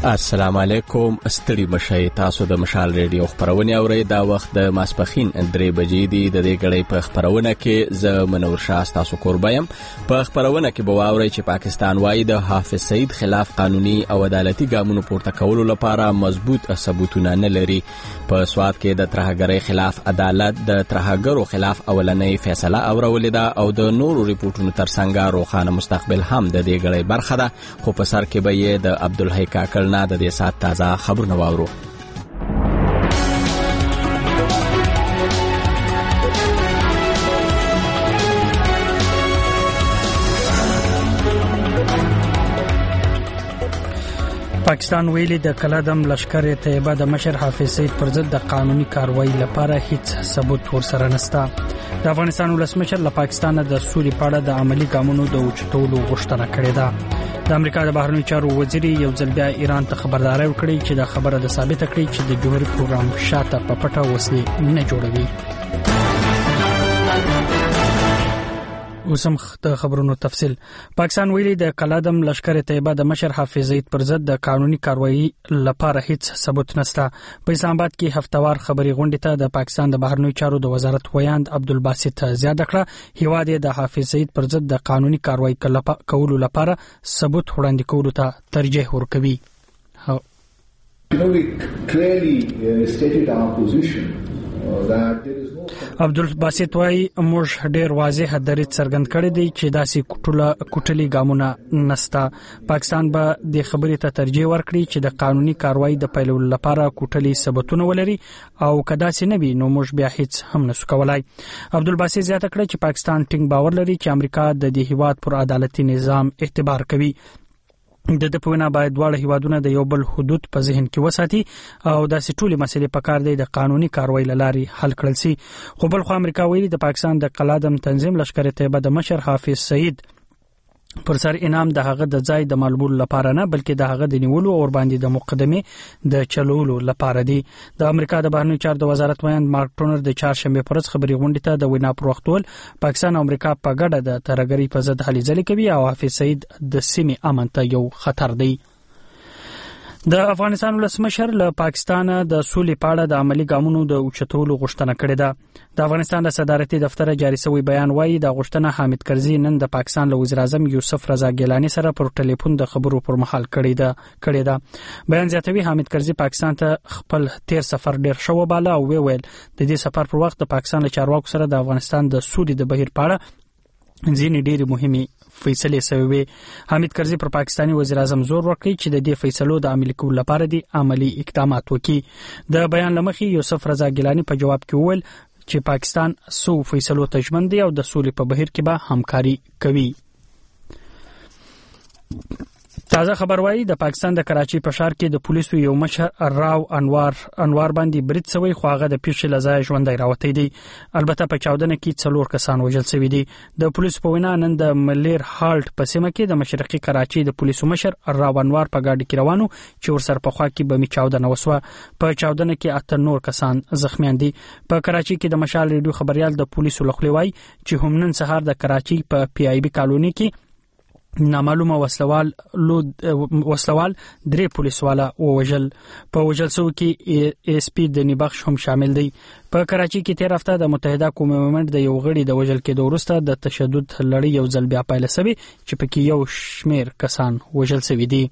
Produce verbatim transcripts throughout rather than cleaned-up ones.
السلام علیکم. ستړي مشئ، تاسو د مشال ریډیو خبرونه اورئ. دا وخت د ماسپخین درې بجې دی. د دې غړې په خبرونه کې زه منور شاه تاسو قربایم. په خبرونه کې به واورئ چې پاکستان وايي د حافظ سعید خلاف قانوني او عدالتي ګامونو پورته کولو لپاره مضبوط ثبوتونه نه لري. په سواد کې د ترهګرۍ خلاف عدالت د ترهګرو خلاف اولنۍ فیصله اورولې ده او د نورو ریپورتونو ترڅنګ روښانه مستقبل هم د دې غړې برخه ده. خو په سر کې به یې د عبدالحی کاکل نه د دې سات تازه خبرونه واورو. پاکستان ویلي د کلادم لشکر طیبه د مشر حافظ سعید پر ضد د قانوني کاروایی لپاره هیڅ ثبوت ورسره نشته. د افغانستان ولسمشر له پاکستان د سولې په اړه د عملی ګامونو د اوچتولو غوښتنه کړې ده. د امریکا د بهرنیو چارو وزیر یو ځل بیا ایران ته خبرداري ورکړې چې د خبره د ثابت کړي چې د جوهري پروګرام شاته په پټه وسلې نه جوړوي. اوسم د خبرونو تفصيل. پاکستان ویلي د کلادم لشکر طیبه د مشر حافظ سعید پر ضد د قانوني کاروایی لپاره هیڅ ثبوت نشته. په اسلام آباد کې هفتوار خبري غونډه ته د پاکستان د بهرنیو چارو د وزارت ویاند عبدالباسط زیاده کړه هیواد د حافظ سعید پر ضد د قانوني کاروایی کولو لپاره ثبوت وړاندې کولو ته ترجیح ورکوي. You know, we clearly uh, stated our position uh, that there is no عبدالباسط وايي موږ ډېر واضح دریځ څرګند کړی دی چې داسې کوټله کوټلي ګامونه نسته. پاکستان به د خبرې ته ترجیح ورکړي چې د قانوني کاروایی د پیلولو لپاره کوټلي ثبوتونه ولري او کدا سي نه وي نو موږ بیا هیڅ هم نسو کولای. عبدالباسط زیاته کړی چې پاکستان ټینګ باور لري چې امریکا د دې هیواد پر عدالتي نظام اعتبار کوي. د د پوینا باید دواړه هیوادونه د یو بل حدود په ذهن کې وساتي او داسې ټولې مسلې په کار دی د قانوني کاروایی لاري حل کړل سي. خو بل خو امریکا ویلي د پاکستان د قلادم تنظیم لشکر طیبه د مشر حافظ سعید پر سر انعام د هغه د ځای د معلومولو لپاره نه بلکې د هغه د نیولو او باندې د مقدمه د چلولو لپاره دی. د امریکا د بهرنیو چارو د وزارت ویاند مارک ټونر د چهارشنبه پرځ خبري غونډه ته د وینا پر وخت ول پاکستان او امریکا په ګډه د ترهګرۍ په ضد هلې ځلې کوي او حافظ سعید د سیمې امن ته یو خطر دی. د افغانستان ولسمشر له پاکستان د سولې په اړه د عملی ګامونو د اوچتولو غوښتنه کړې ده. د افغانستان د صدارتي دفتر جاري شوی بیان وايي د غوښتنه حامد کرزي نن د پاکستان له وزیر اعظم یوسف رضا ګیلانی سره پر ټلیفون د خبرو پر مهال کړې ده کړې ده. بیان زیاتوي حامد کرزي پاکستان ته خپل تیر سفر ډیر شو بالا او ویل د دې سفر پر وخت د پاکستان له چارواکو سره د افغانستان د سولې د بهیر په اړه ځینې ډېرې مهمې فیصلې شوې. حامد کرزي پر پاکستاني وزیر اعظم زور ورکړي چې د دې فیصلو د عملي کولو لپاره دي عملی اقدامات وکړي. د بیان لمخې یوسف رضا ګیلانی په جواب کې وویل چې پاکستان سو فیصلو ته ژمن دی او د سولې په بهیر کې به همکاري کوي. تازه خبر وايي د پاکستان د کراچي په ښار کې د پولیسو یو مشر راو انوار انوار باندې برید شوی خو هغه د پیښې لزای ژوندۍ راوتی دی. البته په چاودنه کې څلور کسان وژل شوي دي. د پولیسو په وینا نن د ملیر هالټ په سیمه کې د مشرقي کراچي د پولیسو مشر راو انوار په گاډي کې روانو چې ورسره په خوا کې بمي چاودنه وسوه. په چاودنه کې اته نور کسان زخمیان دي. په کراچي کې د مشال ریډیو خبريال د پولیسو لخوا وایي چې هم نن سهار د کراچي په پی آی بی کالونی کې نامعلومه وسلوال لود وسلوال درې پولیسوالا ووژل. په وژل سو کې ایس پی د نیبخش هم شامل دی. په کراچي کې تیر هفته د متحده قومي مومنت د یو غړي د وژل کې د وروسته د تشدد لړۍ یو ځل بیا پیل شوی چې پکې یو شمیر کسان وژل شوی دي.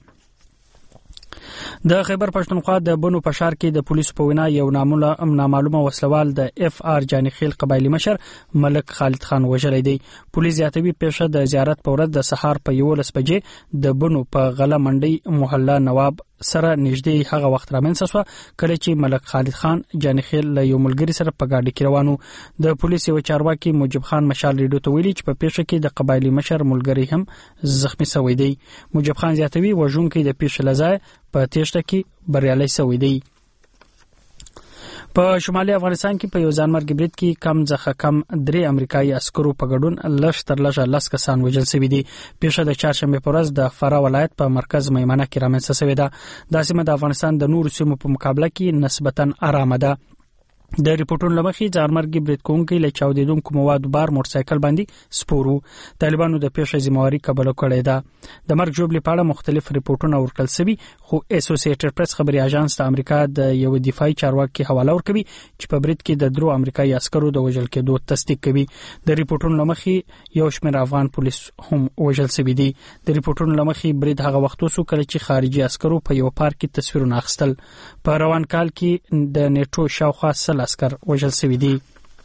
د خیبر پښتونخوا د بنو پشار کې د پولیسو په وینا یو نامعلومه وسلوال د اف آر جانخیل قبایلی مشر ملک خالد خان وژلی دی. پولیس زیاتوي پیښه د زیارت په ورځ د سهار په یولس بجې د بنو په غله منډي محله نواب سره نږدې هغه وخت رامنځته شو کله چې ملک خالد خان جانخیل له یو ملګری سره په گاډي کې روانو. د پولیس یو چارواکي موجب خان مشال ریډیو ته ویلي چې په پیښه کې د قبایلی مشر ملګری هم زخمی شوی دی. موجب خان زیاتوي وژونکي د پیښې لزای په تېښته کې بریالي شوی دی. په شمالي افغانستان کې په یو ځانمرګي برید کې کم ځخه کم درې امریکایي عسکرو په ګډون لږ تر لږه لس کسان وژل شوي دي. پیښه د چهارشنبه په ورځ د فراه ولایت په مرکز میمنه کې رامنځته شوې ده. دا سیمه د افغانستان د نورو سیمو په مقابله کې نسبتاً آرامه ده. د ریپورتونو لمخې ځانمرګي برید کوونکي له چاودیدونکو موادو بار موټرسایکل باندې سپورو. طالبانو د پیښې ذمہواري قبول کړې ده. د مرګ ژوبلې په اړه مختلف ریپورتونه ورکړل شوي خو اسوسییټډ پریس خبري اژانس د امریکا د یو دفاعي چارواکي حواله ورکوي چې په برید کې د درو امریکایي عسکرو د وژل کېدو تصدیق کوي. د ریپورتونو لمخې یو شمېر افغان پولیس هم وژل شوي دي. د ریپورتونو لمخې برید هغه وخت وسو کله چې خارجي عسکرو په یو پارک کې تصویرونه اخیستل. په روان کال کې د نیټو شاوخوا سل عسكر وژل شوي دي.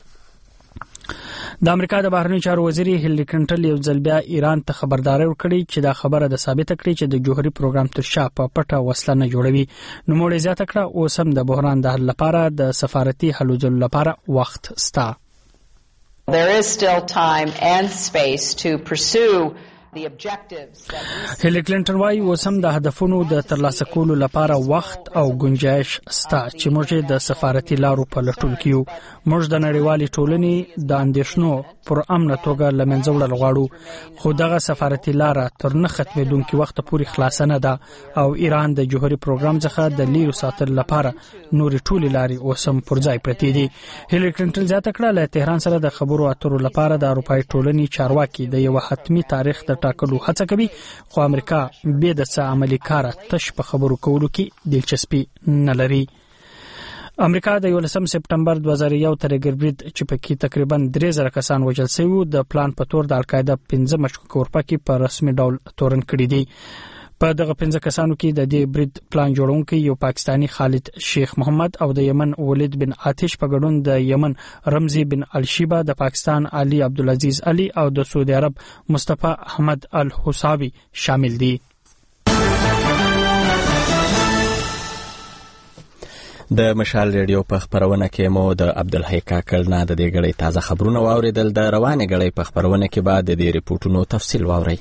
د امریکا د بهرنیو چارو وزیر هیلری کلینټن یو ځل بیا ایران ته خبرداري ورکړې چې دا خبره د ثابت کړي چې د جوهري پروګرام تر شا په پټه وسله نه جوړوي. نو موږ زیاته کړه اوس هم د بحران د حل لپاره د سفارتي حل ځلو لپاره وخت ستا. There is still time and space to pursue هیلری کلینټن وايي اوس هم د هدفونو د ترلاسه کولو لپاره وخت او گنجائش ستا چې موږ د سفارتي لارو په لټون کیو. موږ د نړیوالې ټولنې د اندېښنو پر امن توګه لمنځه وړل غواړو، خو دغه سفارتي لار تر نه ختمېدونکي وخت پورې خلاص نه ده او ایران د جوهري پروګرام څخه د لیرو ساتل لپاره نوري ټولې لارې اوس هم پر ځای پرتې دي. هیلری کلینټن زیاته کړه له تهران سره د خبرو اترو لپاره د اروپای ټولنې چارواکي د یو حتمی تاریخ د ټاکلو هڅه کوي، خو امریکا به د څه عملی کار تش په خبرو کولو کې دلچسپي نه لري. امریکا د یولسم سپټمبر دوه زره یو ترګر برید چې پکې تقریبا درې زره کسان وژل شوي د پلان په تور د القاعده پنځه مشکوک اورپکي په رسمي ډول تورن کړي دي. په دغه پنځه کسانو کې د دې برید پلان جوړونکي یو پاکستانی خالد شیخ محمد او د یمن ولید بن آتش په ګډون د یمن رمزي بن الشیبا، د پاکستان علي عبدالعزیز علي او د سعودي عرب مصطفی احمد الحسابي شامل دي. د مشال ریډیو په خبرونه کې مو د عبدالحی کاکل نه د دې غړي تازه خبرونه واوریدل. د روانه غړي په خبرونه کې بعد د دې ریپورتونو تفصیل واورئ.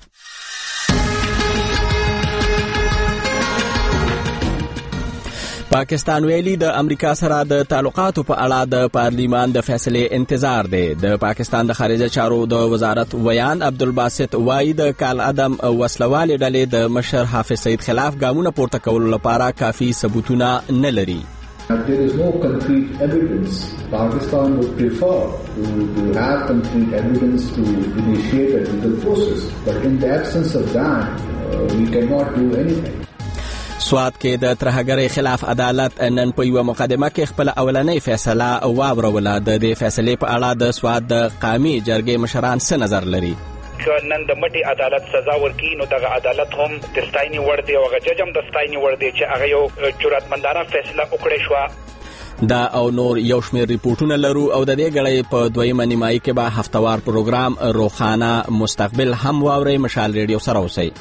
پاکستان ویلي د امریکا سره د تعلقاتو په اړه د پارلیمان د فیصلې انتظار دی. د پاکستان د خارجه چارو د وزارت ویان عبدالباسط وایي د کال عدم وسلوالې ډلې د مشر حافظ سعید خلاف ګامونه پورته کولو لپاره کافي ثبوتونه نه لري. There is no concrete evidence. Pakistan would prefer to, to have concrete evidence to initiate a legal process. But in the absence of that, uh, we cannot do anything. سواد کې د ترهګرۍ خلاف عدالت نن په یوه مقدمه کې خپل اولنۍ فیصله واوروله. د دې فیصلې په اړه د سواد د قامي جرګې مشران څه نظر لري؟ که نن د مټي عدالت سزا ورکړي نو دغه عدالت هم د ستاینې وړ دی او هغه جج هم د ستاینې وړ دی چې هغه یو جرأتمندانه فیصله وکړې شوه. دا او نور یو شمېر ریپورټونه لرو او د دې غړي په دویمه نیمایي کې به هفتوار پروګرام روخانه مستقبل هم واورئ. مشال ریډیو سره اوسئ.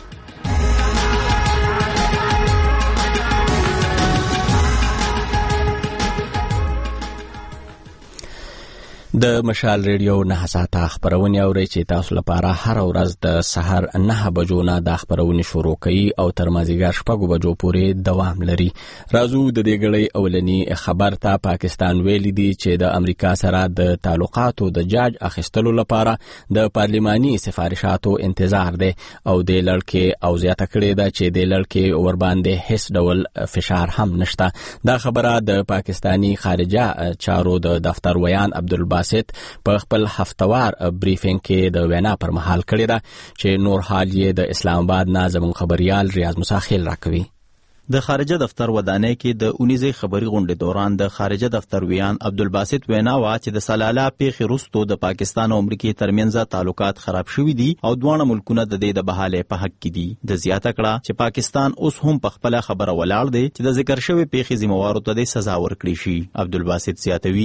د مشال ریډیو نه ساعته خبرونه اورئ چې تاسو لپاره هر ورځ د سحر نه بجو نه د خبرونه شروع کوي او تر مازیګر شپږ بجو پورې دوام لري. راځو د دې غړي اولنی خبر ته. پاکستان ویلي دی چې د امریکا سره د تعلقاتو د جاج اخیستلو لپاره د پارلیماني سفارشاتو انتظار دی او د لړکې او زیاته کړې ده چې د لړکې ور باندې هیڅ ډول فشار هم نشته. دا خبره د پاکستانی خارجه چارو د دفتر ویان عبدالباسط په خپل هفتوار بریفینګ کې د وینا پر مهال کړی ده چې نور حال یې د اسلام آباد نه زموږ خبريال ریاض مساخیل راکوي. د خارجه دفتر ودانۍ کې د اونیزې خبري غونډې دوران د خارجه دفتر ویان عبدالباسط وینا وا چې د سلاله پیښې وروسته د پاکستان او امریکا ترمنځ تعلقات خراب شوي دي او دواړه ملکونه د دې د بحاله په حق کې دي. د زیاته کړه چې پاکستان اوس هم په خپل خبره ولاړ دی چې د ذکر شوی پیښې ذمہوارو ته د سزا ورکړي شي. عبدالباسط زیاتوي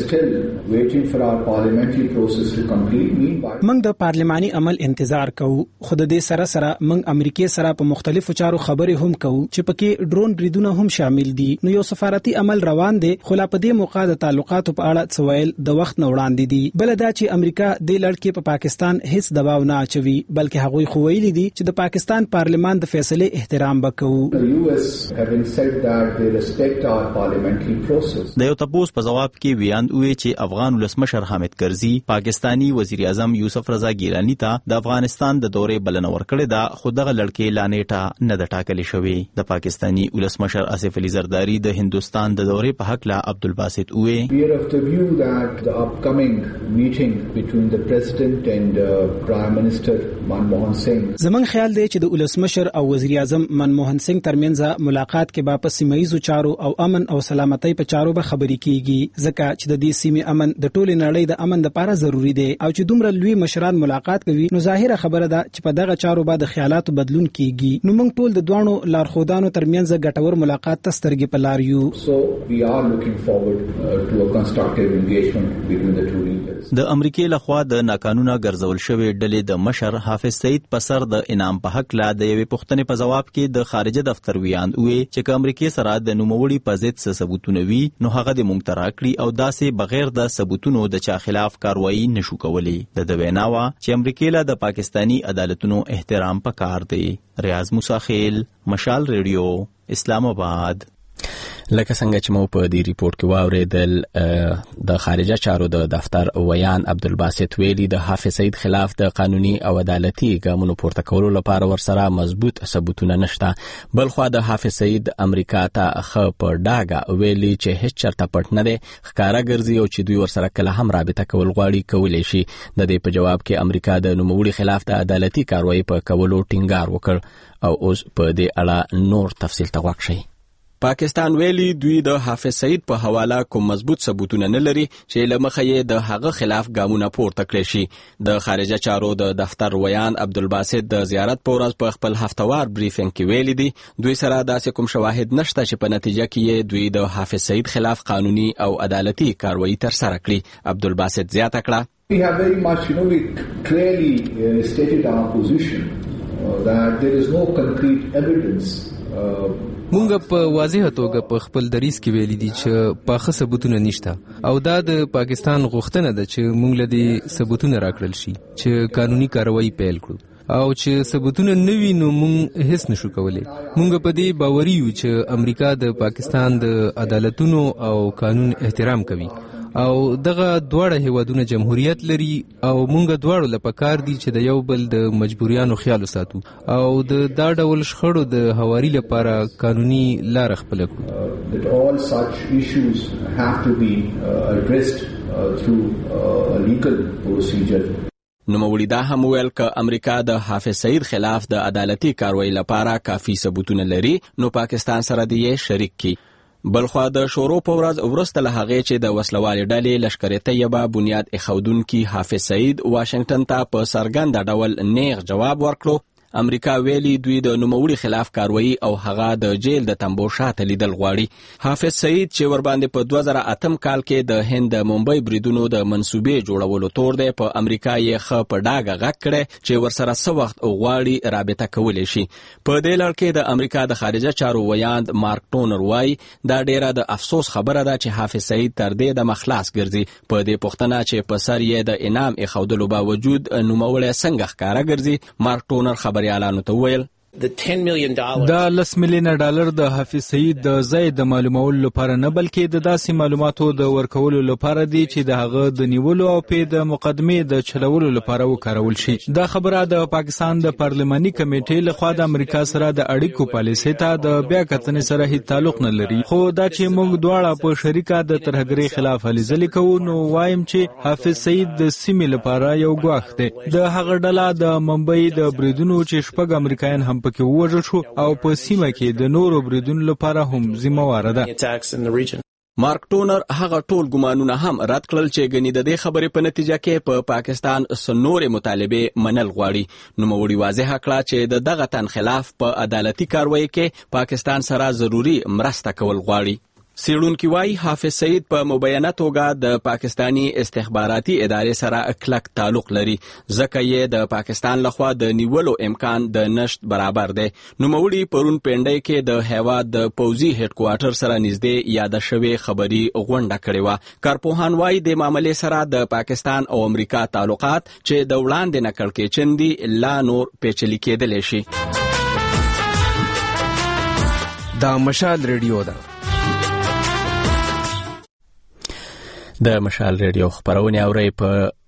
موږ د پارلماني عمل انتظار کوو، خو د دې سره سره موږ امریکا سره په مختلفو چارو خبرې هم کوو چې پکې ډرون بریدونه هم شامل دي. نو یو سفارتي عمل روان دی، خو لا په دې موقع د تعلقاتو په اړه څویل د وخت نه وړاندې دي. بل دا چې امریکا د لړکې په پاکستان هیڅ دباو نه اچوي، بلکې هغوی خو ویلي دي چې د پاکستان پارلمان د فیصلې احترام وکړو. د یو تپوس په جواب کې ویاند وی چې افغان ولسمشر حامد کرزي پاکستانی وزیر اعظم یوسف رضا ګیلانی ته د افغانستان د دورې بلنه ورکړې ده، خو دغه لړکې لا نیټه نه ده ټاکلې شوې. د پاکستان پاکستانی ولسمشر آصف علي زرداری د هندستان د دورې په حق لا عبدالباسط وې We are of the view that the upcoming meeting between the president and uh, Prime Minister Manmohan Singh زمون خیال دی چې د ولسمشر او وزیر اعظم منموهن سنگ ترمنځ ملاقات کې په سیمایي چارو او امن او سلامتۍ په چارو به خبرې کیږي ځکه چې د دې سیمې امن د ټولې نړۍ د امن لپاره ضروری دی او چې دومره لوی مشران ملاقات کوي نو ظاهره خبره ده چې په دغه چارو باندې خیالات بدلون کیږي نو موږ ټول د دوانو لارښودانو ترمنځ ګټور ملاقات ته سترګې په لار یو So we are looking forward uh, to a constructive engagement between the two leaders. د امریکای لخوا د ناقانونه ګرځول شوی ډلې د مشر حافظ سعید په سر د انعام په حق لا د یوې پوښتنې په جواب کې د خارجه دفتر ویاند وې چې امریکای سره د نوموړي په ضد څه ثبوتونه وي نو هغه د مونږ تراکړي او داسې بغیر د ثبوتونو د چا خلاف کاروایی نشو کولی د دویناوا چې امریکای له د پاکستانی عدالتونو احترام پکار دی ریاض موسی خیل مشال ریډیو اسلام آباد لکه څنګه چې مو په دې ریپورت کې واوریدل د خارجه چارو د دفتر ویان عبدالباسط ویلي د حافظ سعید خلاف د قانوني او عدالتي ګامونو پورته کولو لپاره ورسره مضبوط ثبوتونه نشته بل خو د حافظ سعید امریکا ته خ په ډاګه ویلي چې هیڅ چرته پټ نه دی ښکارا ګرځي او چې دوی ورسره کله هم رابطه کول غواړي کولای شي د دې په جواب کې امریکا د نوموړي خلاف د عدالتي کاروایی په کولو ټینګار وکړ او اوس په دې اړه نور تفصیل ته وښیي پاکستان ویلي دوی د حافظ سعید په حواله کوم مضبوط ثبوتونه نه لري چې لمخه یې د هغه خلاف ګامونه پورته کړی شي د خارجه چارو د دفتر ویان عبدالباسط د زیارت په ورځ په خپل هفتوار بریفینګ کې ویلي دي دوی سره داسې کوم شواهد نشته چې په نتیجه کې دوی د حافظ سعید خلاف قانوني او عدالتي کاروایی ترسره کړي عبدالباسط زیاته کړه We have very much, you know, we clearly uh, stated our position uh, that there is no concrete evidence uh, مونږ په واضح توګه په خپل دریس کې ویلي دي چې پاخه ثبوتونه نشته او دا د پاکستان غوښتنه ده چې مونږ له دې ثبوتونه راکړل شي چې قانوني کاروایی پیل کړو او چې ثبوتونه نوي نو مونږ هیڅ نشو کولای مونږ په دې باوري یو چې امریکا د پاکستان د عدالتونو او قانون احترام کوي او دغه دواړه هیوادونه جمهوریت لري او مونږ دواړو لپاره دي چې د یو بل د مجبوریانو خیال وساتو او د دا ډول شخړو د هواري لپاره قانوني لار خپل کړو that all such issues have to be uh, addressed uh, through uh, a legal procedure نوموړي دا هم ویل که امریکا د حافظ سعید خلاف د عدالتي کاروایی لپاره کافي ثبوتونه لري نو پاکستان سره دی شریک کی بلخوا د شورو په ورځ وروسته له هغې چې د وسلوالې ډلې لشکر طیبه بنیاد ایښودونکي حافظ سعید واشنگټن ته په څرګنده ډول نیغ جواب ورکړو امریکا ویلي دوی د نوموړي خلاف کاروایی او هغه د جیل د تنبو شاته لیدل غواړي حافظ سعید چې ورباندې په دوه زره اتم کال کې د هند د ممبئی بریدونو د منصوبې جوړولو تور دی په امریکا یې ښه په ډاګه غږ کړی چې ورسره څه وخت غواړي رابطه کولی شي په دې لړ کې د امریکا د خارجه چارو ویاند مارک ټونر وایي دا ډیره د افسوس خبره ده چې حافظ سعید تر دې د مخلاص ګرځي په دې پوښتنه چې په سر یې د انعام ایښودلو باوجود نوموړی څنګه ښکاره ګرځي مارک ټونر خبر اعلان ته ویل دا لس میلیونه ډالر د حافظ سعید د ځای د معلومولو لپاره نه بلکې د داسې معلوماتو د ورکولو لپاره دی چې د هغه د نیولو او په د مقدمې د چلولو لپاره وکارول شي دا خبره د پاکستان د پارلماني کمیټې لخوا د امریکا سره د اړیکو پالیسۍ ته د بیا کتنې سره هیڅ تعلق نه لري خو دا چې موږ دواړه په شریکه د ترهګرۍ خلاف هلې ځلې کوو نو وایم چې حافظ سعید د سیمې لپاره یو ګواښ دی د هغه ډله د ممبئی د بریدونو چې شپږ امریکایان هم پکې ووژل شو او په سیمه کې د نورو بریدونو لپاره هم ذمہوار ده مارک ټونر هغه ټول ګمانونه هم رد کړل چې ګنې د دې خبرې په نتیجه کې په پا پاکستان سنورې مطالبه منل غواړي نوموړي واضح کړه چې د دغه تن خلاف په عدالتي کاروایی کې پاکستان سره ضروري مرسته کول غواړي سیړونکي وايي حافظ سعید په مبینه توګه د پاکستانی استخباراتي ادارې سره کلک تعلق لري ځکه یې د پاکستان لخوا د نیولو امکان د نشت برابر دی نوموړي پرون پنډۍ کې د هیواد د پوځي هډ کوارټر سره نږدې یاد شوی خبري غونډه کړې و کارپوهان وايي د معاملې سره د پاکستان او امریکا تعلقات چې د وړاندې نه کړکېچن دي لا نور پیچلي کېدلی شي دا مشال ریډیو ده د مشال ریډیو خبرونه اوري په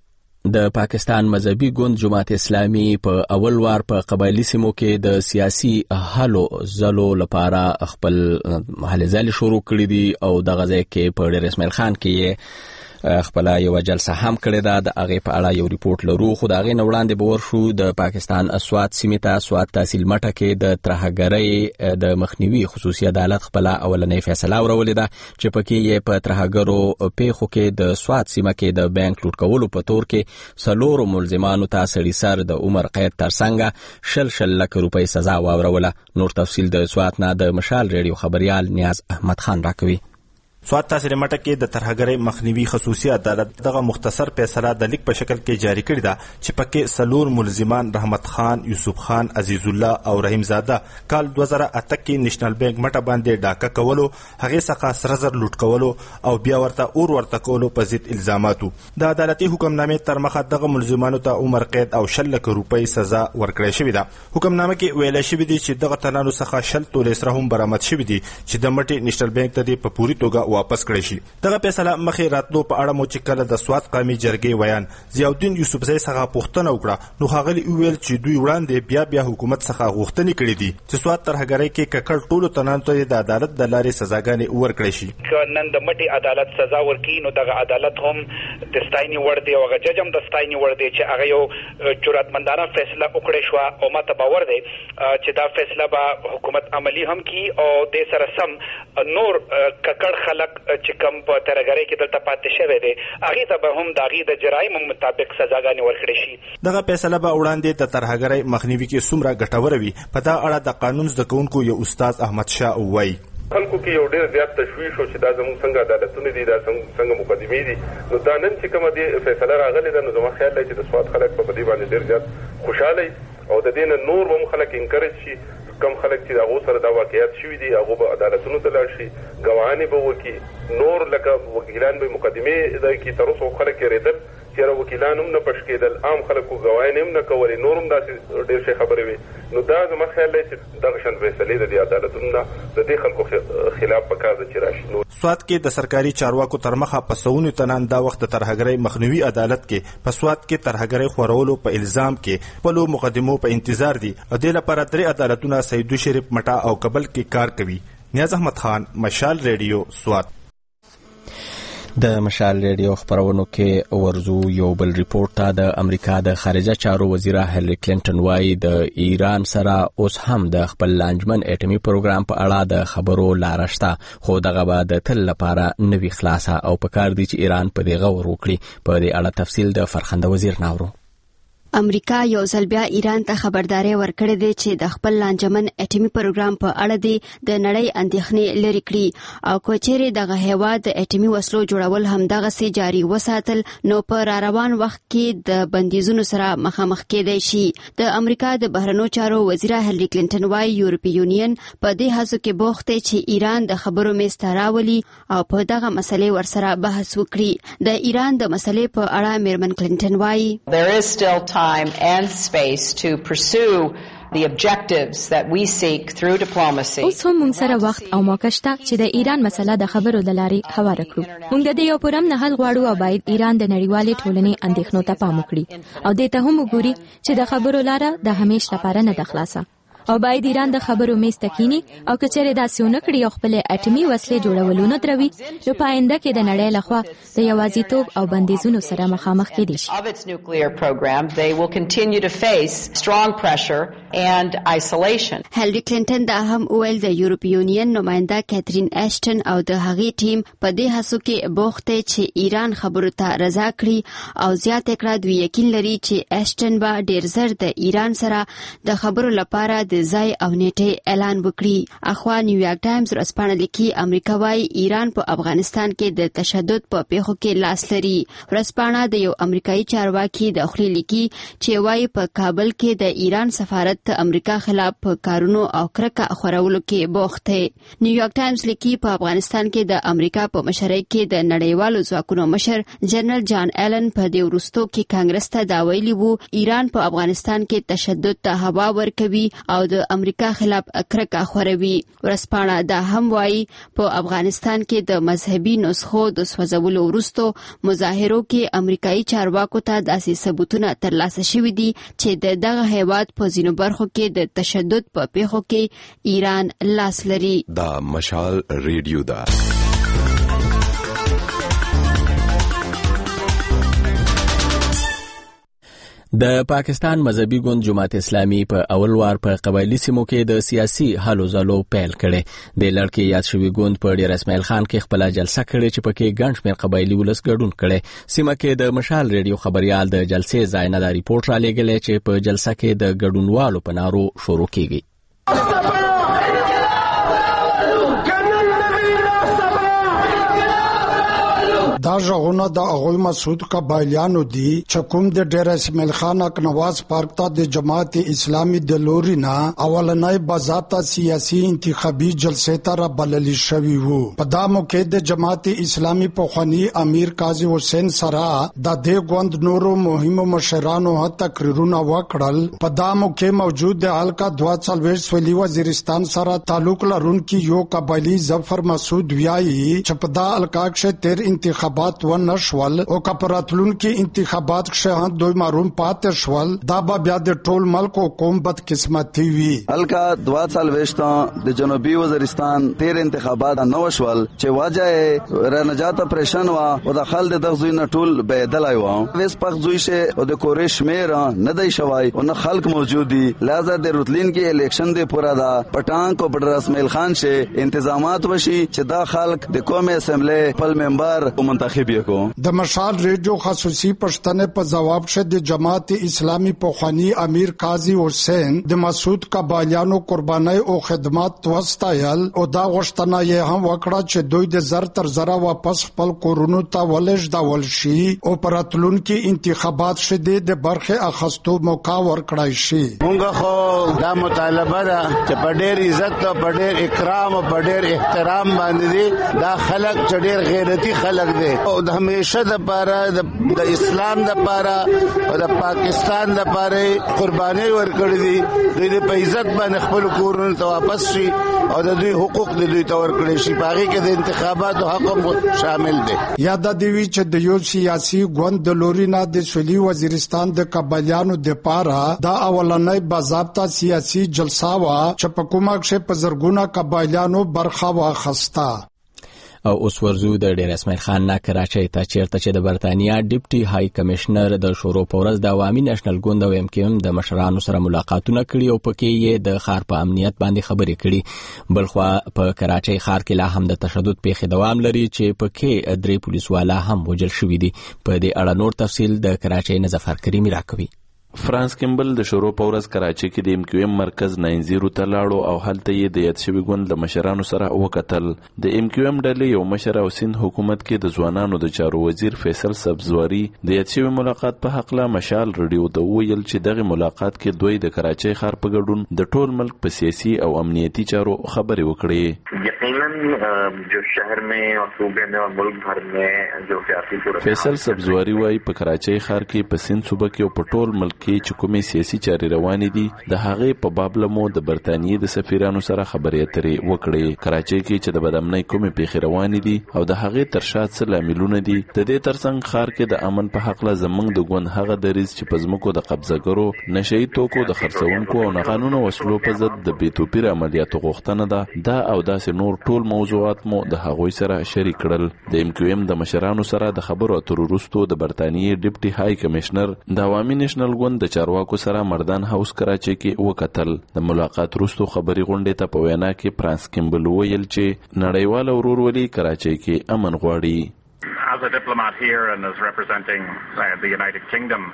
د پاکستان مذهبي ګوند جماعت اسلامي په اول وار په قبایلی سیمو کې د سیاسي حلو زلو لپاره خپل هلې ځلې شروع کړې دي او دغه ځای کې په ډېر اسماعیل خان کې خپل یو جلسه هم کړې ده. د هغې په اړه یو ریپورت لرو، خو د هغې نه وړاندې به ورشو د پاکستان سوات سیمې ته. سوات تحصیل مټه کې د ترهګرۍ د مخنیوي خصوصي عدالت خپل اولنۍ فیصله ورولې ده چې پکې یې په ترهګرو پیښو کې د سوات سیمه کې د بانک لوټ کولو په تور کې څلورو ملزمانو ته سړي سر د عمر قید ترڅنګ شل شل لک روپۍ سزا واوروله. نور تفصیل د سوات نه د مشال ریډیو خبريال نیاز احمد خان راکوي. سوات تحصیل مټه کې د ترهګرۍ مخنیوي خصوصي عدالت دغه مختصر فیصله د لیک په شکل کې جاری کړې ده چې پکې سلور ملزمان رحمت خان، یوسف خان، عزیز الله او رحیم زاده کال دوه زره اته کې نېشنل بانک مټه باندې ډاکه کولو، هغې څخه سره زر لوټ کولو او بیا ورته اور ورته کولو په ضد الزاماتو. د عدالتي حکمنامې تر مخه دغه ملزمانو ته عمر قید او شل لک روپۍ سزا ورکړې شوې ده. حکمنامه کې ویل شوی دی چې دغه تنانو څخه شل تولې سره هم برآمد شوي دي چې د مټې نېشنل بانک ته په پوری توګه واپس کړی شي. دغه فیصله مخې راتلو په اړه مو چې کله د سوات قومي جرګې ویان ضیاءالدین یوسفزی څخه پوښتنه وکړه، نو ښاغلي وویل چې دوی وړاندې بیا بیا حکومت څخه غوښتنې کړې دي چې سوات ترهګرۍ کې ککړ ټولو تنانو ته د عدالت د لارې سزاګانې ورکړی شي. که نن د مټې عدالت سزا ورکړي نو دغه عدالت هم د ستاینې وړ دی او هغه جج هم د ستاینې وړ دی چې هغه یو جرأتمندانه فیصله وکړې شوه او ماته باور دی چې دا فیصله به حکومت عملي هم کړي او دې سره سم نور ککړ خلک چې کم په ترهګرۍ کې دلته پاتې شوی دی هغې ته به هم د هغې د جرایمو مطابق سزاګانې ورکړې شي. دغه فیصله به وړاندې د ترهګرۍ مخنیوي کې څومره ګټوره وي، په دغه اړه د قانون زده کوونکو یو استاد احمد شاه ووایي. خلکو کې یو ډېر زیات تشویش و چې دا زموږ څنګه عدالتونه دي، دا څنګه مقدمې دي. نو دا نن چې کومه دې فیصله راغلې ده نو زما خیال دی چې د سوات خلک په دې باندې ډېر زیات خوشحاله او د دې نه نور به هم خلک انکریج شي. کم خلک چې هغو سره دا واقعیت شوي دي هغو به عدالتونو ته لاړ شي، ګواهانې به وکړي، نور لکه وکیلان به مقدمې دا کړي. تر اوسه خلک یېرېدل چې وکیلان هم نه پټ کېدل، عام خلکو ګواهانې هم نه کولې، نور هم داسې ډېر شی خبرې وي. نو دا زما خیال دی چې دغه شان فیصلې د دې عدالتونو نه د دې خلکو خلاف پکار ده چې راشي. سوات کې د سرکاري چارواکو تر مخه په سونو تنان دا وخت د ترهګرۍ مخنیوي عدالت کې په سوات کې ترهګرۍ خورولو په الزام کې خپلو مقدمو په انتظار دي او دې لپاره درې عدالتونه سیدو شریف مټه او کابل کې کار کوي. نیاز احمد خان، مشال ریډیو، سوات. د مشال ریډیو خبرونو کې ورزو یو بل ریپورت ته. د امریکا د خارجه چارو وزیره هیلری کلینټن وایي د ایران سره اوس هم د خپل لانجمن اټومي پروګرام په اړه د خبرو لاره شته، خو دغه به د تل لپاره نه وي خلاصه او پکار دي چې ایران په دې غور وکړي. په دې اړه تفصیل د فرخنده وزیر ناورو. امریکا یو ځل بیا ایران ته خبرداري ورکړې ده چې د خپل لانجمن اټومي پروګرام په اړه دی د نړۍ اندېښنې لري کړي او کوچېرې دغه هیواد د اټومي وسلو جوړول هم دغه سي جاري وساتل نو په را روان وخت کې د بندیزونو سره مخامخ کېدای شي. د امریکا د بهرنیو چارو وزیره هیلری کلینټن وايي یورپی یونین په دې هڅو کې بوخت دی چې ایران د خبرو میز ته راولي او په دغه مسلې ورسره بحث وکړي. د ایران د مسلې په اړه میرمن کلینټن وايي There is still time and space to pursue the objectives that we seek through diplomacy. اوس هم موږ سره وخت او موقع شته چې د ایران مسله د خبرو د لارې هواره کړو. موږ د دې یو پرم نه حل غواړو او باید ایران د نړیوالې ټولنې اندېښنو ته پام وکړي او دې ته هم وګوري چې د خبرو لاره د همیش لپاره نه ده خلاصه او باید ایران د خبرو میز ته کینی او کچره داسې ونه کړي او خپل اټومي وسلې جوړولو نه دروي نو په آینده کې د نړۍ لخوا د یوازیتوب او بندیزونو سره مخامخ کېدي شي. Of its nuclear program, they will continue to face strong pressure and isolation. هیلری کلینټن دا هم ویل د یورپی یونین نماینده کیترین اشټن او د هغې ټیم په دې هڅو کې بوخت دی چې ایران خبرو ته رضا کړي او زیات کړه دوی یقین لري چې اشټن به ډیر زر د ایران سره د خبرو لپاره د ځای او نیټه اعلان وکړي. اخوا نیویارک ټایمز ورځپاڼه لیکي امریکا وايي ایران په افغانستان کې د تشدد په پیښو کې لاس لري. ورځپاڼه د یو امریکایي چارواکي د خپل لیکي چې وايي په کابل کې د ایران سفارت د امریکا خلاف په کارونو او کرکه خورولو کې بوخت دی. نیویارک ټایمز لیکي په افغانستان کې د امریکا په مشرۍ کې د نړیوالو ځواکونو مشر جنرال جان ایلن په دې وروستو کې کانګرس ته دا ویلي وو ایران په افغانستان کې تشدد ته هوا ورکوي او او د امریکا خلاف کرکه خوروي. ورسپانه دا هم وایي په افغانستان کې د مذهبي نسخو د سوځولو وروسته مظاهرو کې امریکایي چارواکو ته داسې ثبوتونه ترلاسه شوي دي چې د دغه هیواد په ځینو برخو کې د تشدد په پیښو کې ایران لاس لري. دا مشال ریډیو دا د پاکستان مذهبي ګوند جماعت اسلامي په اول وار په قبایلی سیمو کې د سیاسي حلو ځلو پیل کړي. د لړکې یاد شوی ګوند په ډیر اسماعیل خان کې خپل جلسه کړې چې پکې ګڼ شمېر قبایلی ولس ګډون کړي. سیمه کې د مشال ریډیو خبريال د جلسې ځای نه د ریپورت را لېږلی چې په جلسه کې د ګډونوالو په نارو شروع کیږي. دا ژغونه د اغوی مسعود قبایلیانو دي چې کوم د ډیر اسماعیل خان اکنواز پارک ته د جماعت اسلامي د لورینا اولنۍ باضابطه سیاسي انتخابي جلسې ته رابلل شوی وو. په دا موقع د جماعت اسلامي پخوانی امیر قاضي حسین سرا د دې ګوند نورو مهمو مشرانو هڅه تقریرونه وکړل. په دا موقع موجود د حلقه دوه څلوېښت سویلي وزیرستان سره تعلق لرونکي یو قبایلی ظفر مسعود ویایي چې په دا حلقه کې تیر انتخاب بات و نشول او کپراتلون کې انتخابات کې دوی معلوم پاتې شول. دا به بیا د ټول ملک او قوم بد قسمتي وي. الکا دوه سال وشتا د جنوبي وزیرستان تیر انتخابات نو شول چې واجه را نجات پریشن وا او د خلد د زوینه ټول بدل ایو وس پخ زوی شه او د کورش میر نه دی شوای او نه خلک موجود دي. لازم د روتلین کې الیکشن دی پورا دا پټان کو بډر اسماعیل خان شه انتظامات وشي چې دا خلک د قومي اسمبلی خپل ممبر د مشال ریډیو خصوصي پښتنه په جواب شه د جماعت اسلامي پخوانی امیر قاضي حسین د مسعود قبایلیانو قرباني او خدمات توستایل او دا غشتنه یې هم وکړه چې دوی د زر تر زره واپس خپل کورونو ته ولش دا ولشي او پراتلون کې انتخابات شته د برخه اخستو موقع ورکړای شي. مونږ خو دا مطالبه ده چې په ډېر عزت او په ډېر اکرام او په ډېر احترام باندې دا خلک چې ډېر غیرتی خلک دي او د همیشه د پاره د اسلام د پاره او د پاکستان د پاره قرباني ورکړي دي. دوی په عزت باندې خپل کورونه ته واپس شي او د دوی حقوق د دوی ته ورکړي شي. پاره کې د انتخاباتو حق شامل دي. یاد دی چې د یو سیاسي ګوند د لورینا د سویلي وزیرستان د قبایلیانو د پاره دا اولنۍ باضابطه سیاسي جلسه وا چې په کومه کې په زرګونه قبایلیانو برخه واخسته. او اوس ورزو د ډیر اسماعیل خان نه کراچۍ ته چیرته چې د برتانیا ډیپټي های کمشنر د شورو پورز د عوامي نېشنل ګوند او ایم کیو ایم د مشرانو سره ملاقاتونه کړي او پکې یې د ښار په امنیت باندې خبرې کړي. بلخوا په کراچۍ ښار کې لا هم د تشدد پیښې دوام لري چې پکې درې پولیسوالا هم وژل شوي دي. په دې اړه نور تفصیل د کراچۍ نه ظفر کریمي راکوي. فرانس کیمبل د شورو پورز کراچۍ کې د ایم کیو ایم مرکز ناین زیرو ته لاړو او هلته یې د یاد شوي ګوند له مشرانو سره وکتل. د ایم کیو ایم ډلې یو مشر او سند حکومت کې د ځوانانو د چارو وزیر فیصل سبزواري د یاد شوي ملاقات په حقله مشال ریډیو ته وویل چې دغه ملاقات کې دوی د کراچۍ ښار په ګډون د ټول ملک په سیاسي او امنیتي چارو خبرې وکړې. یقیناً جو شهر میں اور صوبے میں اور ملک بھر میں جو سیاسی فیصل سبزواري وايي په کراچۍ ښار کې په سند صوبه کې او په ټول ملک کې چې کومې سیاسي چارې روانې دي د هغې په باب له مو د برتانیې د سفیرانو سره خبرې اترې وکړې. کراچۍ کې چې د بدامنۍ کومې پیښې روانې دي او د هغې تر شا څه لاملونه دي. د دې ترڅنګ ښار کې د امن په هکله زموږ د ګوند هغه دریځ چې په ځمکو د قبضهګرو نشهیي توکو د خرڅونکو او ناقانونه وسلو په ضد د بې توپیره عملیاتو غوښتنه ده. دا او داسې نور ټول موضوعات مو د هغوی سره شریک کړل. د ایم کیو ایم د مشرانو سره د خبرو اترو وروسته د برتانیې ډیپټي های کمشنر د عوامي نېشنل ګوند د چارواکو سره مردان هاوس کراچۍ کې وکتل. د ملاقات وروسته خبري غونډې ته په وینا کې فرانس کیمبل ویل چې نړیوال ورورولي کراچۍ کې امن غواړي. As a diplomat here and as representing uh, the United Kingdom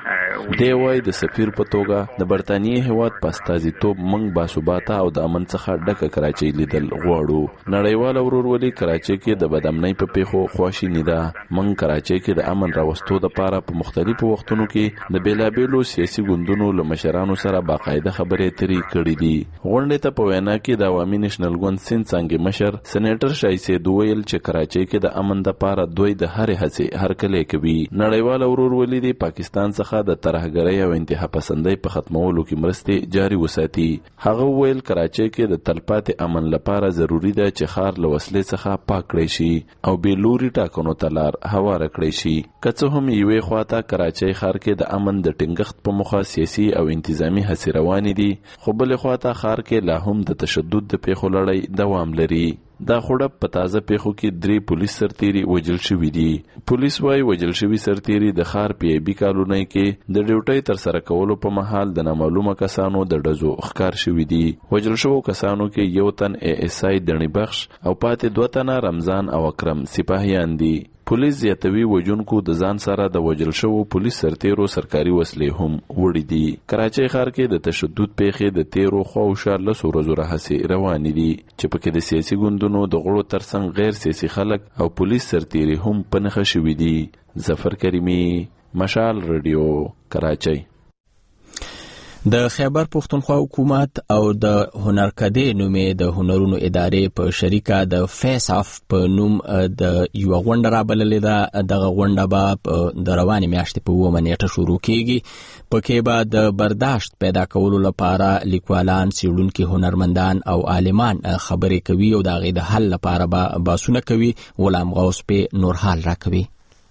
دی وای د سفیر په توګه د برتانیې هیواد په استازیتوب موږ باثباته او د امن څخه ډکه کراچۍ لیدل غواړو. نړیوال ورورولي کراچۍ کې د بدامنۍ په پیښو خواشیني ده. موږ کراچۍ کې د امن راوستو لپاره په مختلفو وختونو کې د بیلابیلو سیاسي ګوندونو له مشرانو سره باقاعده خبرې اترې کړې دي. غونډې ته په وینا کې د عوامي نېشنل ګوند سند څانګې مشر سېنیټر شایسید ویل چې کراچۍ کې د امن لپاره دوی د هرې هڅې هرکلی کوي. نړیوال ورورولي د پاکستان څخه مخه د ترهګرۍ او انتها پسندۍ په ختمولو کې مرستې جاري وساتي. هغه ویل کراچۍ کې د تلپاتې امن لپاره ضروری ده چې ښار له وسلې څخه پاک کړی شي او بې لوري ټاکنو ته لار هواره کړی شي. که څه هم یوې خواته کراچۍ ښار کې د امن د ټینګښت په موخه سیاسي او انتظامی هڅې روانې دي، خو بلې خواته ښار کې لا هم د تشدد د پیښو لړۍ دوام لري. دا خوړه په تازه پیښو کې درې پولیس سرتیري وژل شوي دي. پولیس وايي وژل شوي سرتیري د ښار پی ای بي کالونۍ کې د ډیوټۍ تر سره کولو په مهال د نامعلومه کسانو د ډزو ښکار شوي دي. وژل شوو کسانو کې یو تن ای اس آی دڼي بخش او پاتې دوه تنه رمضان او اکرم سپاهیان دي. پولیس زیاتوي وژونکو د ځان سره د وژل شوو پولیس سرتیرو سرکاري وسلې هم وړي دي. کراچۍ ښار کې د تشدد پیښې د تیرو خواوشا لسو ورځو راهیسې روانې دي چې پکې د سیاسي ګوندونو د غړو ترڅنګ غیر سیاسي خلک او پولیس سرتیري هم په نښه شوي دي. ظفر کریمي، مشال رادیو، کراچۍ. د خیبر پښتونخوا حکومت او د هنرکدې نومې د هنرونو ادارې په شریکه د فیس اف په نوم د یو غونډه رابللې ده. دغه غونډه به د روانې میاشتې په اوومه نیټه شروع کیږي. پکې به د برداشت پیدا کولو لپاره لیکوالان، څېړونکي، هنرمندان او عالمان خبرې کوي او د هغې د حل لپاره به بحثونه کوي. غلام غوث پې نور حال راکوي.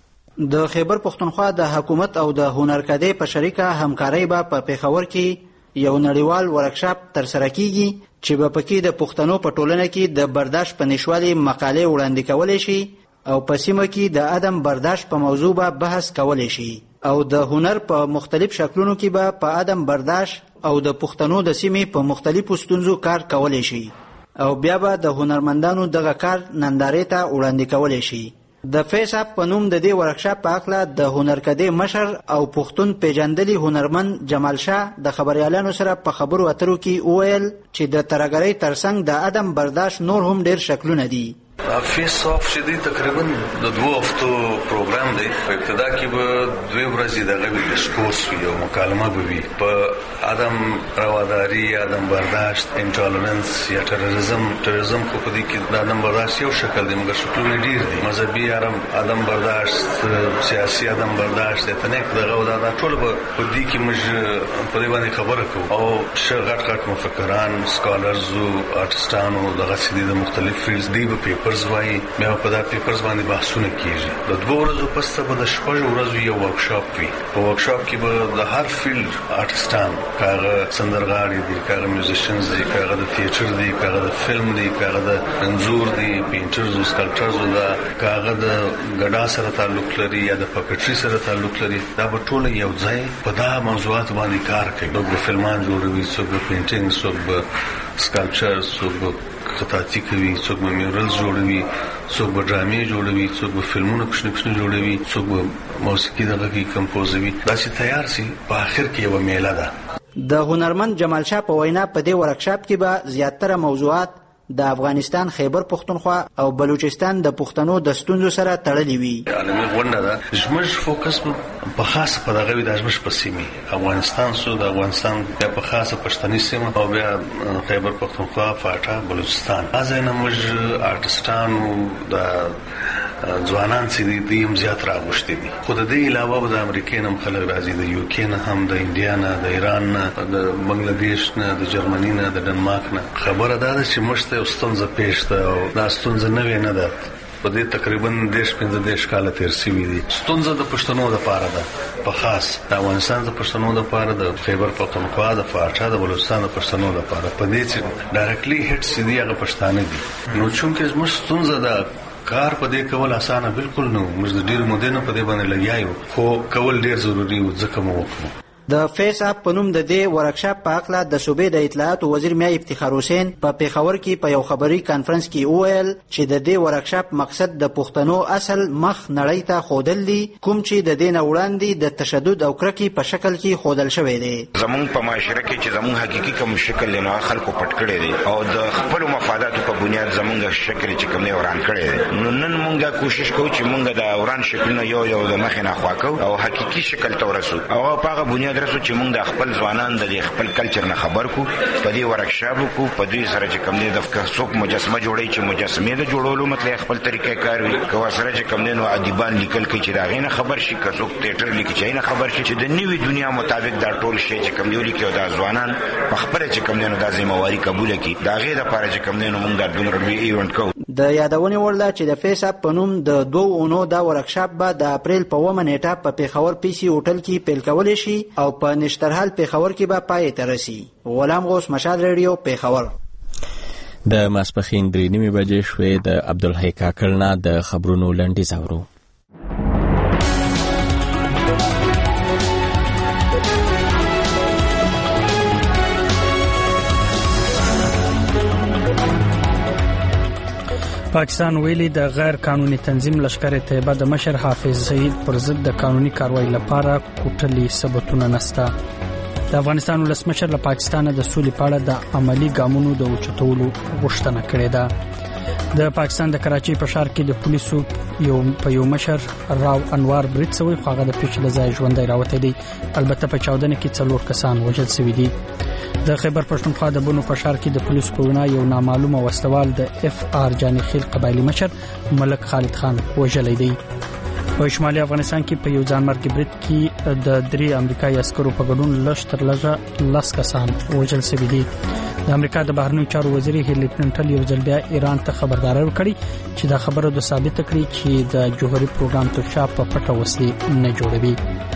د خیبر پښتونخوا د حکومت او د هنرکدې په شریکه همکارۍ به په پیښور کې یو نړیوال ورکشاپ ترسره کیږي چې به پکې د پښتنو په ټولنه کې د برداشت په نشوالي مقالې وړاندې کولی شي او په سیمه کې د عدم برداشت په موضوع به بحث کولی شي او د هنر په مختلف شکلونو کې به په عدم برداشت او د پښتنو د سیمې په مختلفو ستونزو کار کولی شي او بیا به د هنرمندانو دغه کار نندارې ته وړاندې کولی شي. د فیس اپ په نوم د دې ورکشاپ په اړه د هنرکدې مشر او پښتون پیژندلي هنرمند جمال شاه د خبريالانو سره په خبرو اترو کې وویل چې د ترهګرۍ ترڅنګ د عدم برداشت نور هم ډیر شکلونه دي. فیس اف چې دی تقریبا د دوه هفتو پروګرام دی. په ابتدا کې به دوه ورځې دغه ډیسکورس وي او مکالمه به وي په عدم رواداري، عدم برداشت، انټالرنس یا ټیرریزم. ټیرریزم خو په دې کې د عدم برداشت یو شکل دی، مګر شکلونه ډیر دي. مذهبي عدم برداشت، سیاسي عدم برداشت، اتنیک دغه دا ټول به په دې کې موږ په دې باندې خبره کوو او ښه غټ غټ مفکران، سکالرز او آرټسټانو دغه سړي د مختلف فیلډز دی په پیپرز وایي، بیا په دا پیپرز باندې بحثونه کیږي. د دوه ورځو پس ته به د شپږ ورځو یو ورکشاپ وي. په ورکشاپ کې به د هر فیلډ آرټسټان، کاغه سندرغاړي دي، کاغه میوزیشنز دي، کاغه د تیاتر دي، کاغه د فلم دي، کاغه د انځور دي، پینټرز او سکالپټرز دا کاغه د ګډا سره تعلق لري یا د پکټري سره تعلق لري. دا به ټول یو ځای په دا موضوعات باندې کار کوي. څوک به فلمان جوړوي، څوک به پینټینګ، څوک به سکالپچر، څوک به خطاطي کوي، څوک به میورلز جوړوي، څوک به ډرامې جوړوي، څوک به فلمونه کښنه کښنه جوړوي، څوک به موسیقي دغه کې کمپوزوي. دا چې تیار سي په آخر کې یو میله ده. د هنرمند جمال شاه په وینا په دې ورکشاپ کې به زیاتره موضوعات د افغانستان، خیبر پښتونخوا او بلوچستان د پښتنو د ستونزو سره تړلې وي. عالمي غونډه ده. زموږ فوکس په خاصه په دغه وي د زموږ په سیمه افغانستان سو د افغانستان بیا په خاصه پښتني سیمه او بیا خیبر پښتونخوا، فاټا، بلوچستان. ازاینه موږ آرټسټانو د ځوانان چې دي هم زیات راغوښتي دي. خو د دې علاوه به د امریکا نه خلک راځي، د یو کې نه هم، د انډیا نه، د ایران نه، د بنگلاديش نه، د جرمني نه، د ډنمارک نه. خبره دا ده چې موږ ته ستونزه پېښ ده او دا ستونزه نوې نه ده. په دې تقریبا دیش پنځه دیش کاله تیر شوي دي. ستونزه د پښتنو لپاره ده، په خاص د افغانستان د پښتنو لپاره، د خیبر پښتونخوا، د فاټا، د بلوچستان د پښتنو لپاره. په دې چې ډایرکټلی هټ سي دي هغه پښتانه دي. نو چونکه زموږ ستونزه ده کار په دې کول اسانه بالکل نو. موږ د ډیر مودې نه په دې باندې لګیایو، خو کول ډیر ضروری و ځکه مو وکړو. د فیس اپ په نوم د دې ورکشاپ په اړه د صوبې د اطلاعات وزیر میا افتخار حسین په پیښور کې په یو خبري کانفرنس کې وویل چې د دې ورکشاپ مقصد د پښتنو اصل مخ نړۍ ته خودل دي، کوم چې د دې نه وړاندې د تشدد او کرکې په شکل کې خودل شوی دی. زمون په معاشره کې چې زمون حقيقي کوم شکل نه خلکو پټ کړی دی او د خپل مفاداتو په بنیاد زمونږ شکل چې کوم نه وران کړی دی. نو نن مونږه کوشش کوو چې مونږ د وران شکل نه یو یو د مخ نه خواکو او حقيقي شکل ته ورسو او په هغه بنیاد مترسو چې موږ د خپل ځوانان د خپل کلچر نه خبر کو په دې ورکشاپ کو په دې سره چې کوم نه د څوک مجسمه جوړي چې مجسمه د جوړولو مطلب خپل طریقې کار وي کو سره چې کوم نه ادیبان لیکل کوي چې دا غینه خبر شي که څوک تیاتر لیکي چې نه خبر شي چې د نوې دنیا مطابق دا ټول شي چې کوم دی لیکي او دا ځوانان په خپل چې کوم نه د ذمہواری قبول کړي دا غي د لپاره چې کوم نه موږ د دومره لوی ایونت کو د یادونې وړ ده چې د فیس اپ په نوم د دوه اونو دا ورکشاپ به د اپریل په اوومه نیټه په پیښور پی سی هوټل کې پیل کولی شي او په نشترحال پیښور کې به پای ته رسي. غلام غوث، مشال ریډیو، پیښور. د ماسپښین درې نیمې بجې شوې. د عبدالحی کاکړ نه د خبرونو لنډیز اورو. پاکستان ویلي د غیر قانوني تنظیم لشکر طیبه د مشر حافظ سعید پر ضد د قانوني کاروایی لپاره کوټلي ثبوتونه نشته. د افغانستان ولسمشر له پاکستان د سولې په اړه د عملی ګامونو د اوچتولو غوښتنه کړې ده. د پاکستان د کراچۍ په ښار کې د پولیسو یو په یو مشر راو انوار برید شوی، خو هغه د پیښې له ځایه ژوندی راوتی دی. البته په چاودنه کې څلور کسان وژل شوي دي. د خیبر پښتونخوا د بنو په ښار کې د پولیسو په وینا یو نامعلومه وسلوال د اف آر جاني خیل قبایلی مشر ملک خالد خان وژلی دی. په شمالي افغانستان کې په یو ځانمرګي برید کې د درې امریکایي عسکرو په ګډون لږ تر لږه لس کسان وژل شوي دي. د امریکا د بهرنیو چارو وزیر هیلری کلینټن یو ځل بیا ایران ته خبرداری ورکړي چې دا خبره د ثابت کړي چې د جوهري پروګرام تر شا په پټه وسلې نه جوړوي.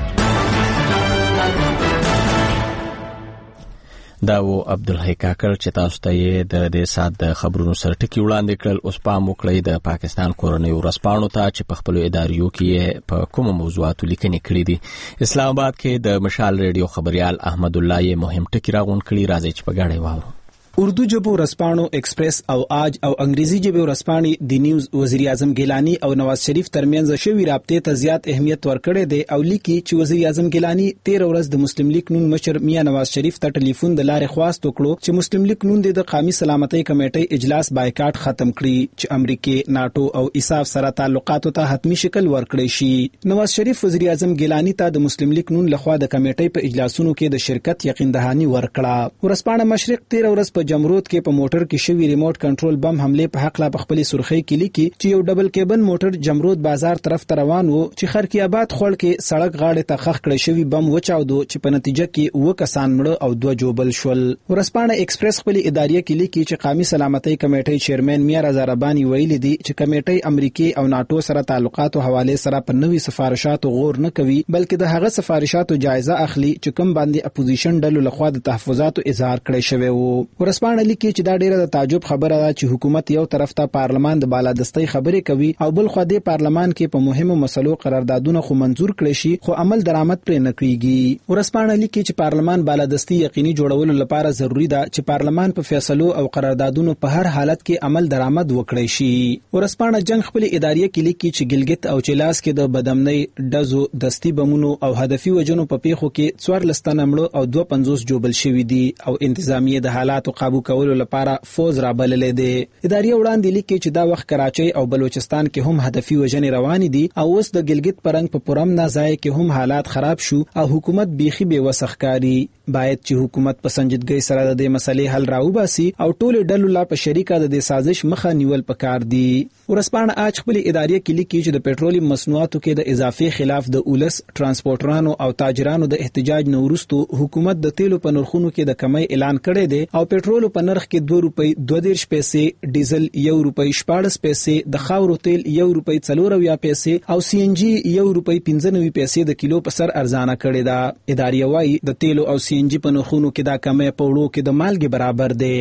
دا و عبدالحی کاکړ چې تاسو ته یې د دې سات د خبرونو سره ټکی وړاندې کړل. اوس پام وکړئ د پاکستان کورنۍ ورځپاڼو ته چې په خپلو اداریو کې په کومو موضوعاتو لیکنې کړي دي. اسلام آباد کې د مشال ریډیو خبريال احمد الله یې مهم ټکی راغونډ کړي. راځي چې په ګډه واورو. اردو جبو رسپانو ایکسپریس او آج او انګریزي جبو رسپاني د نیوز وزیر اعظم ګیلانی او نواز شریف ترمنځ شوی رابطې ته زیات اهمیت ورکړی دی او لیکي چې وزیر اعظم ګیلانی تیره ورځ د مسلم لیگ نون مشر میاں نواز شریف ته ټلیفون د لارې خواست وکړو چې مسلم لیگ نون د قومي سلامتۍ کمیټې اجلاس بایکاټ ختم کړي چې امریکا، ناتو او ایساف سره تعلقاتو ته حتمی شکل ورکړي شي. نواز شریف وزیر اعظم ګیلانی ته د مسلم لیگ نون لخوا د کمیټې په اجلاسونو کې د شرکت یقین دهانی ورکړه. ورسپانه مشرق تیره ورځ په جمرود کې په موټر کې شوی ریموټ کنټرول بم حمله په حق لا په خپل سرخی کې لیکي چې یو ډبل کیبن موټر جمرود بازار طرف ته روان وو چې خرکی آباد خړ کې سړک غاړې ته خخ کړی شوی بم وچاودو چې په نتیجه کې و کسان مړه او دوه جوبل شول. ورسپانه ایکسپریس خپل ادارې کې لیکي چې قومي سلامتۍ کمیټې چیرمن میاں رضا ربانی ویلي دي چې کمیټې امریکا او ناتو سره تعلقاتو حواله سره په نوې سفارشاتو غور نه کوي بلکې د هغه سفارشاتو جایزه اخلي چې کوم باندې اپوزیشن ډلو لخوا د تحفظاتو اظهار کړی شوی وو. ورسپانه لیکي چې دا ډیره د تعجب خبره ده چې حکومت یو طرف ته پارلمان د بالادستۍ خبرې کوي او بل خو د پارلمان کې په مهمو مسلو قراردادونه خو منزور کړي شي خو عمل درآمد پرې نه کیږي. ورسپانه لیکي چې پارلمان بالادستۍ یقیني جوړولو لپاره ضروری ده چې پارلمان په فیصلو او قراردادونو په هر حالت کې عمل درآمد وکړي شي. ورسپانه جنگ خپل ادارې کې لیکي چې ګلګت او چلاس کې د بدامنۍ دزو دستی بمونو او هدفي وجنو په پیښو کې څوار لستانه مړه او دوه پنځوس جوبل شوی دي او انتظامیه د حالاتو قابو کولو لپاره فوز را بللې دي. ادارې وړاندې لیکي چې دا وخت کراچۍ او بلوچستان کې هم هدفي وژنې روانې دي او اوس د ګلګت پرنګ په پرم نه ځای کې هم حالات خراب شو او حکومت بیخي بے وسخ کاری. باید چې حکومت په سنجیدګۍ سره د دې مسلې حل راوباسي او ټول ډلو لا په شریکه د دې سازش مخه نیول پکار دي. ورسپانه اج خپل ادارې کې لیکي چې د پېټرولیم مصنوعاتو کې د اضافي خلاف د اولس ترانسپورټرانو او تاجرانو د احتجاج نو وروسته حکومت د تیلو په نرخونو کې د کمی اعلان کړی دی او پېټرول په نرخ کې دوه روپۍ دوه دیرش پیسې، ډیزل یو روپۍ شپاړس پیسې، د خاورو تیل یو روپۍ څلور اویا پیسې او سی ان جی یو روپۍ پنځه نوي پیسې د کیلو په سر ارزانه کړی دا. ادارې وايي د تیلو او سی ان جی په نرخونو کې دا کمی په وړو کې د مالګې برابر دی.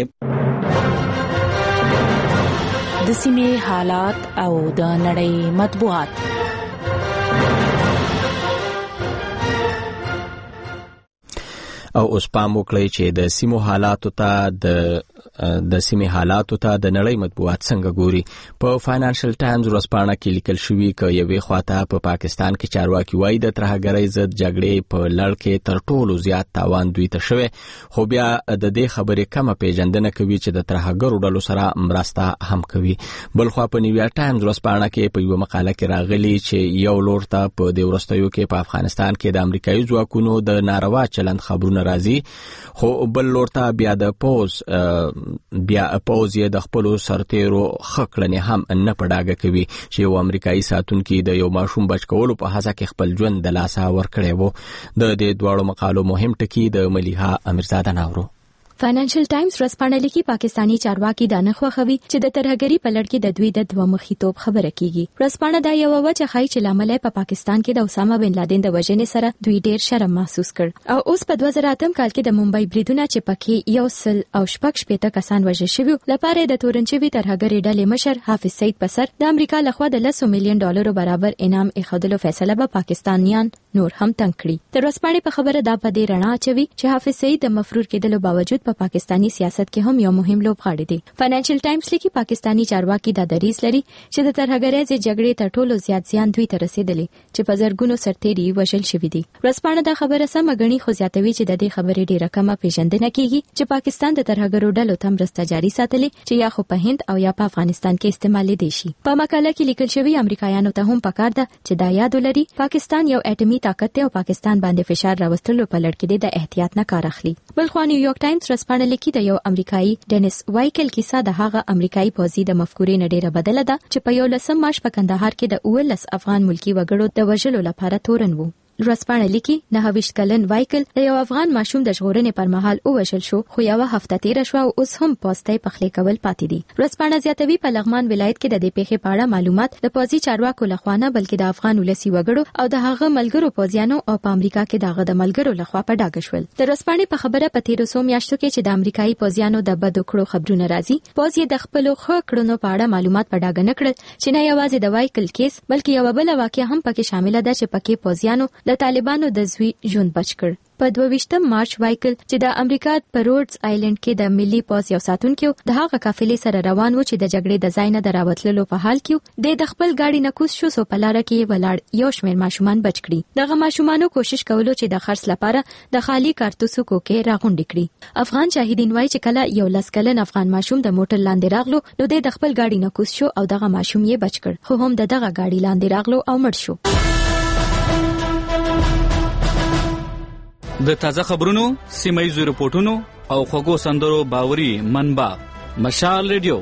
د سیمې حالات او د نړۍ مطبوعات. او اوس پام وکړئ چې د سیمو حالاتو ته د د سیمې حالاتو ته د نړۍ مطبوعات څنګه ګوري. په فاینانشل ټایمز ورځپاڼه کې لیکل شوی ک یوې خواته په پا پاکستان کې چارواکي وایي د ترهګرۍ ضد جګړې په لړ کې تر ټولو زیات تاوان دوی ته شوی، خو بیا د دې خبرې کمه پیژندنه کوي چې د ترهګرو ډلو سره مرسته هم کوي. بلخوا په نیویارک ټایمز ورځپاڼه کې په یو مقاله کې راغلي چې یو لور ته په دې وروستیو کې په افغانستان کې د امریکایي ځواکونو د ناروا چلند خبرونه راځي، خو بل لور ته بیا د پوز بیا پوز یې د خپل سرتیرو خکړنې هم نه پډاګه کوي چې یو امریکایي ساتونکي د یو ماشوم بچ کولو په هڅه کې خپل ژوند د لاسه ورکړی وو. د دې دواړو مقالو مهم ټکي د ملیحه امیرزاده ناورو. فاینانشل ټایمز ورځپاڼه لیکي پاکستانی چارواکي دا نه خوښوي چې د ترهګرۍ په لړ کې د دوی د دوه مخی توپ خبره کیږي. ورځپاڼه دا یو وجه ښایي چې لامل په پاکستان کې د اسامه بن لادن د وژنې سره دوی ډیر شرم محسوس کړ او اوس په دوه زره اتم کال کې د ممبئی بریدونه چې پکې یو سل او شپږ شپېته کسان وژل شوي لپاره د تورنچوي ترهګرۍ ډلې مشر حافظ سعید په سر د امریکا لخوا د لسو میلیون ډالرو برابر انعام ایښودلو فیصله به پاکستانیان نور هم تنګ کړي. د ورځپاڼې په خبره دا په دې رڼا اچوي چې حافظ سعید د مفرور کېدلو باوجود په پا پاکستانی سیاست کې هم یو مهم لوبغاړی دی. فاینانشل ټایمز لیکي پاکستانی چارواکي دا دریځ لري چې د ترهګرۍ ضد جګړې تر ټولو زیات زیان دوی ته رسیدلی چې په زرګونو سرتیري وژل شوي دي. ورځپاڼه دا خبره سمه ګڼي خو زیاتوي چې د دې خبرې ډیره کمه پیژندنه کیږي چې پاکستان د ترهګرو ډلو ته مرسته جاري ساتلې چې یا خو په هند او یا په افغانستان کې استعمالي دي شي. په مقاله کې لیکل شوی امریکایانو ته هم پکار ده چې دا یاد ولري پاکستان یو اټومي طاقت دی او پاکستان باندې فشار راوستلو په لړ کې د احتیاط نه کار اخلي. بلخو نیویارک ټایمز ورځپاڼه لیکي د یو امریکایي ډینیس وایکل کیسه د هغه امریکایي پوځي د مفکورې نه ډیره بدله ده چې په یو لسم مارچ په کندهار کې د اوولس افغان ملکی وګړو د وژلو لپاره تورن وو. ورځپاڼه لیکي نهه ویشت کلن وایکل د یو افغان ماشوم د ژغورنې پر مهال ووژل شو خو یو هفته تیر شو او اوس هم پوسټي پخلی کول پاتې دي. ورځپاڼه زیاتوي په لغمان ولایت کې د دې پیښې په اړه معلومات د پوځي چارواکو لخوا نه بلکې د افغان ولسی وګړو او د هغه ملګرو پوځیانو او په امریکا کې دغه د ملګرو لخوا په ډاګه شول. د ورځپاڼې په خبره په تیرو څو میاشتو کې چې د امریکایي پوځیانو د بدو کړو خبرونه راځي، پوځ یې د خپلو ښه کړنو په اړه معلومات په ډاګه نه کړل چې نه یوازې د وایکل کیس بلکې یو بل واقعه هم پکې شامل ده چې پکې پوځیانو د طالبانو د زوی ژوند بچ کړ. په دوه ویشتم مارچ وایکل چې د امریکا په روډز آیلند کې د ملي پوځ یو ساتونکو د هغه قافلې سره روان و چې د جګړې د ځای نه دراوتلو په حال کې د خپل گاډي نه کوز شو سو په لار کې ولاړ یو شمېر ماشومان بچ کړي. دغه ماشومانو کوشش کولو چې د خرڅ لپاره د خالی کارتوسو کوکې راغونډې کړي. افغان شاهدین وایي چې کله یو لس کلن افغان ماشوم د موټر لاندې راغلو نو د خپل گاډي نه کوز شو او دغه ماشوم یې بچ کړ خو هم دغه گاډي لاندې راغلو او مړ شو. د تازه خبرونو، سیمایي رپورټونو او خوږو سندرو باوري منبع مشال ریډیو.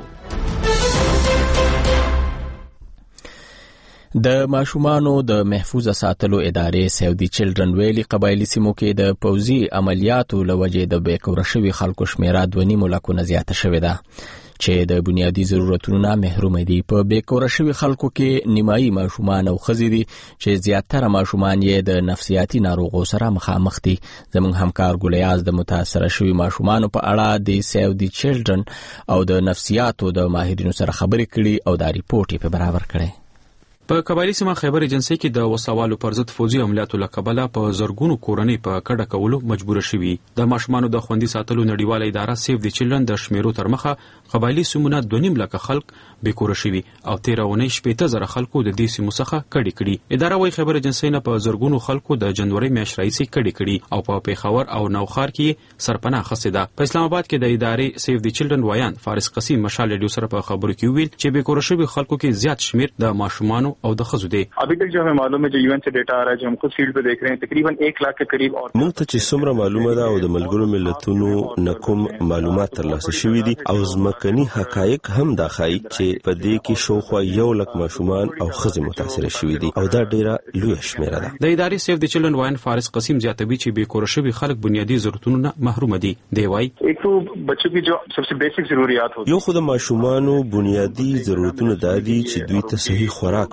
د ماشومانو د محفوظ ساتلو ادارې سیو دی چلډرن ویلي قبایلی سیمو کې د پوځي عملیاتو لوجې د بیکوره شوي خلکو شمیره دوه نیم لکونه زیاته شوې ده چې د بنیادی ضرورتونو نه محروم دي. په بیکوره شوي خلکو کې نیمایي ماشومان او ښځې دي چې زیاتره ماشومان یې د نفسیاتي ناروغو سره مخامخ دي. زموږ همکار ګولیاز د متاثره شوي ماشومانو په اړه د سیو دی چلډرن او د نفسیاتو د ماهرینو سره خبرې کړي او دا ریپورت یې په برابر کړی. په قبایلی سیمه خیبر ایجنسی کې د وسوالو پر ضد فوجي عملیاتو لکبله په زرګونو کورنۍ په کډه کولو مجبور شوي. د ماشومانو د خوندي ساتلو نړیواله اداره سیو دی چلډرن د شمیرو تر مخه قبایلی سیمونه دوه نیم لکه خلک بیکوره شوي او تیره اونۍ شپېته زره خلکو د دې سیمو څخه کډې کړي. اداره وايي خیبر ایجنسی نه په زرګونو خلکو د جنوري میاشتې راهیسې کډې کړي او په پیښور او نوخار کې سرپناه اخیستې ده. په اسلام آباد کې د ادارې سیو دی چلډرن وایان فارس قسیم مشال ریډیو سره په خبرو کې ویل چې بیکوره شوي خلکو کې زیات شمیر د ماشومانو او د ښځو دی. अभी तक जो हमें मालूम है जो यूएन से डेटा आ रहा है जो हम खुद फील्ड पे देख रहे हैं तकरीबन एक लाख के करीब और موږ ته چې څومره معلومه ده او د ملګرو ملتونو نه کوم معلومات ترلاسه شوي دي او ځمکني حقایق هم دا ښایي چې په دې کې شاوخوا یو لک ماشومان او ښځې متاثره شوي دي او دا ډیره لویه شمیره ده. د ادارې سیو دی چلډرن وایان فارس قسیم زیاتوي چې بیکوره شوي خلک بنیادي ضرورتونو نه محروم دي. دی وايي एक तो बच्चों की जो सबसे बेसिक ضرورت होती یو خو د ماشومانو بنیادي ضرورتونه دا دي چې دوی ته صحیح خوراک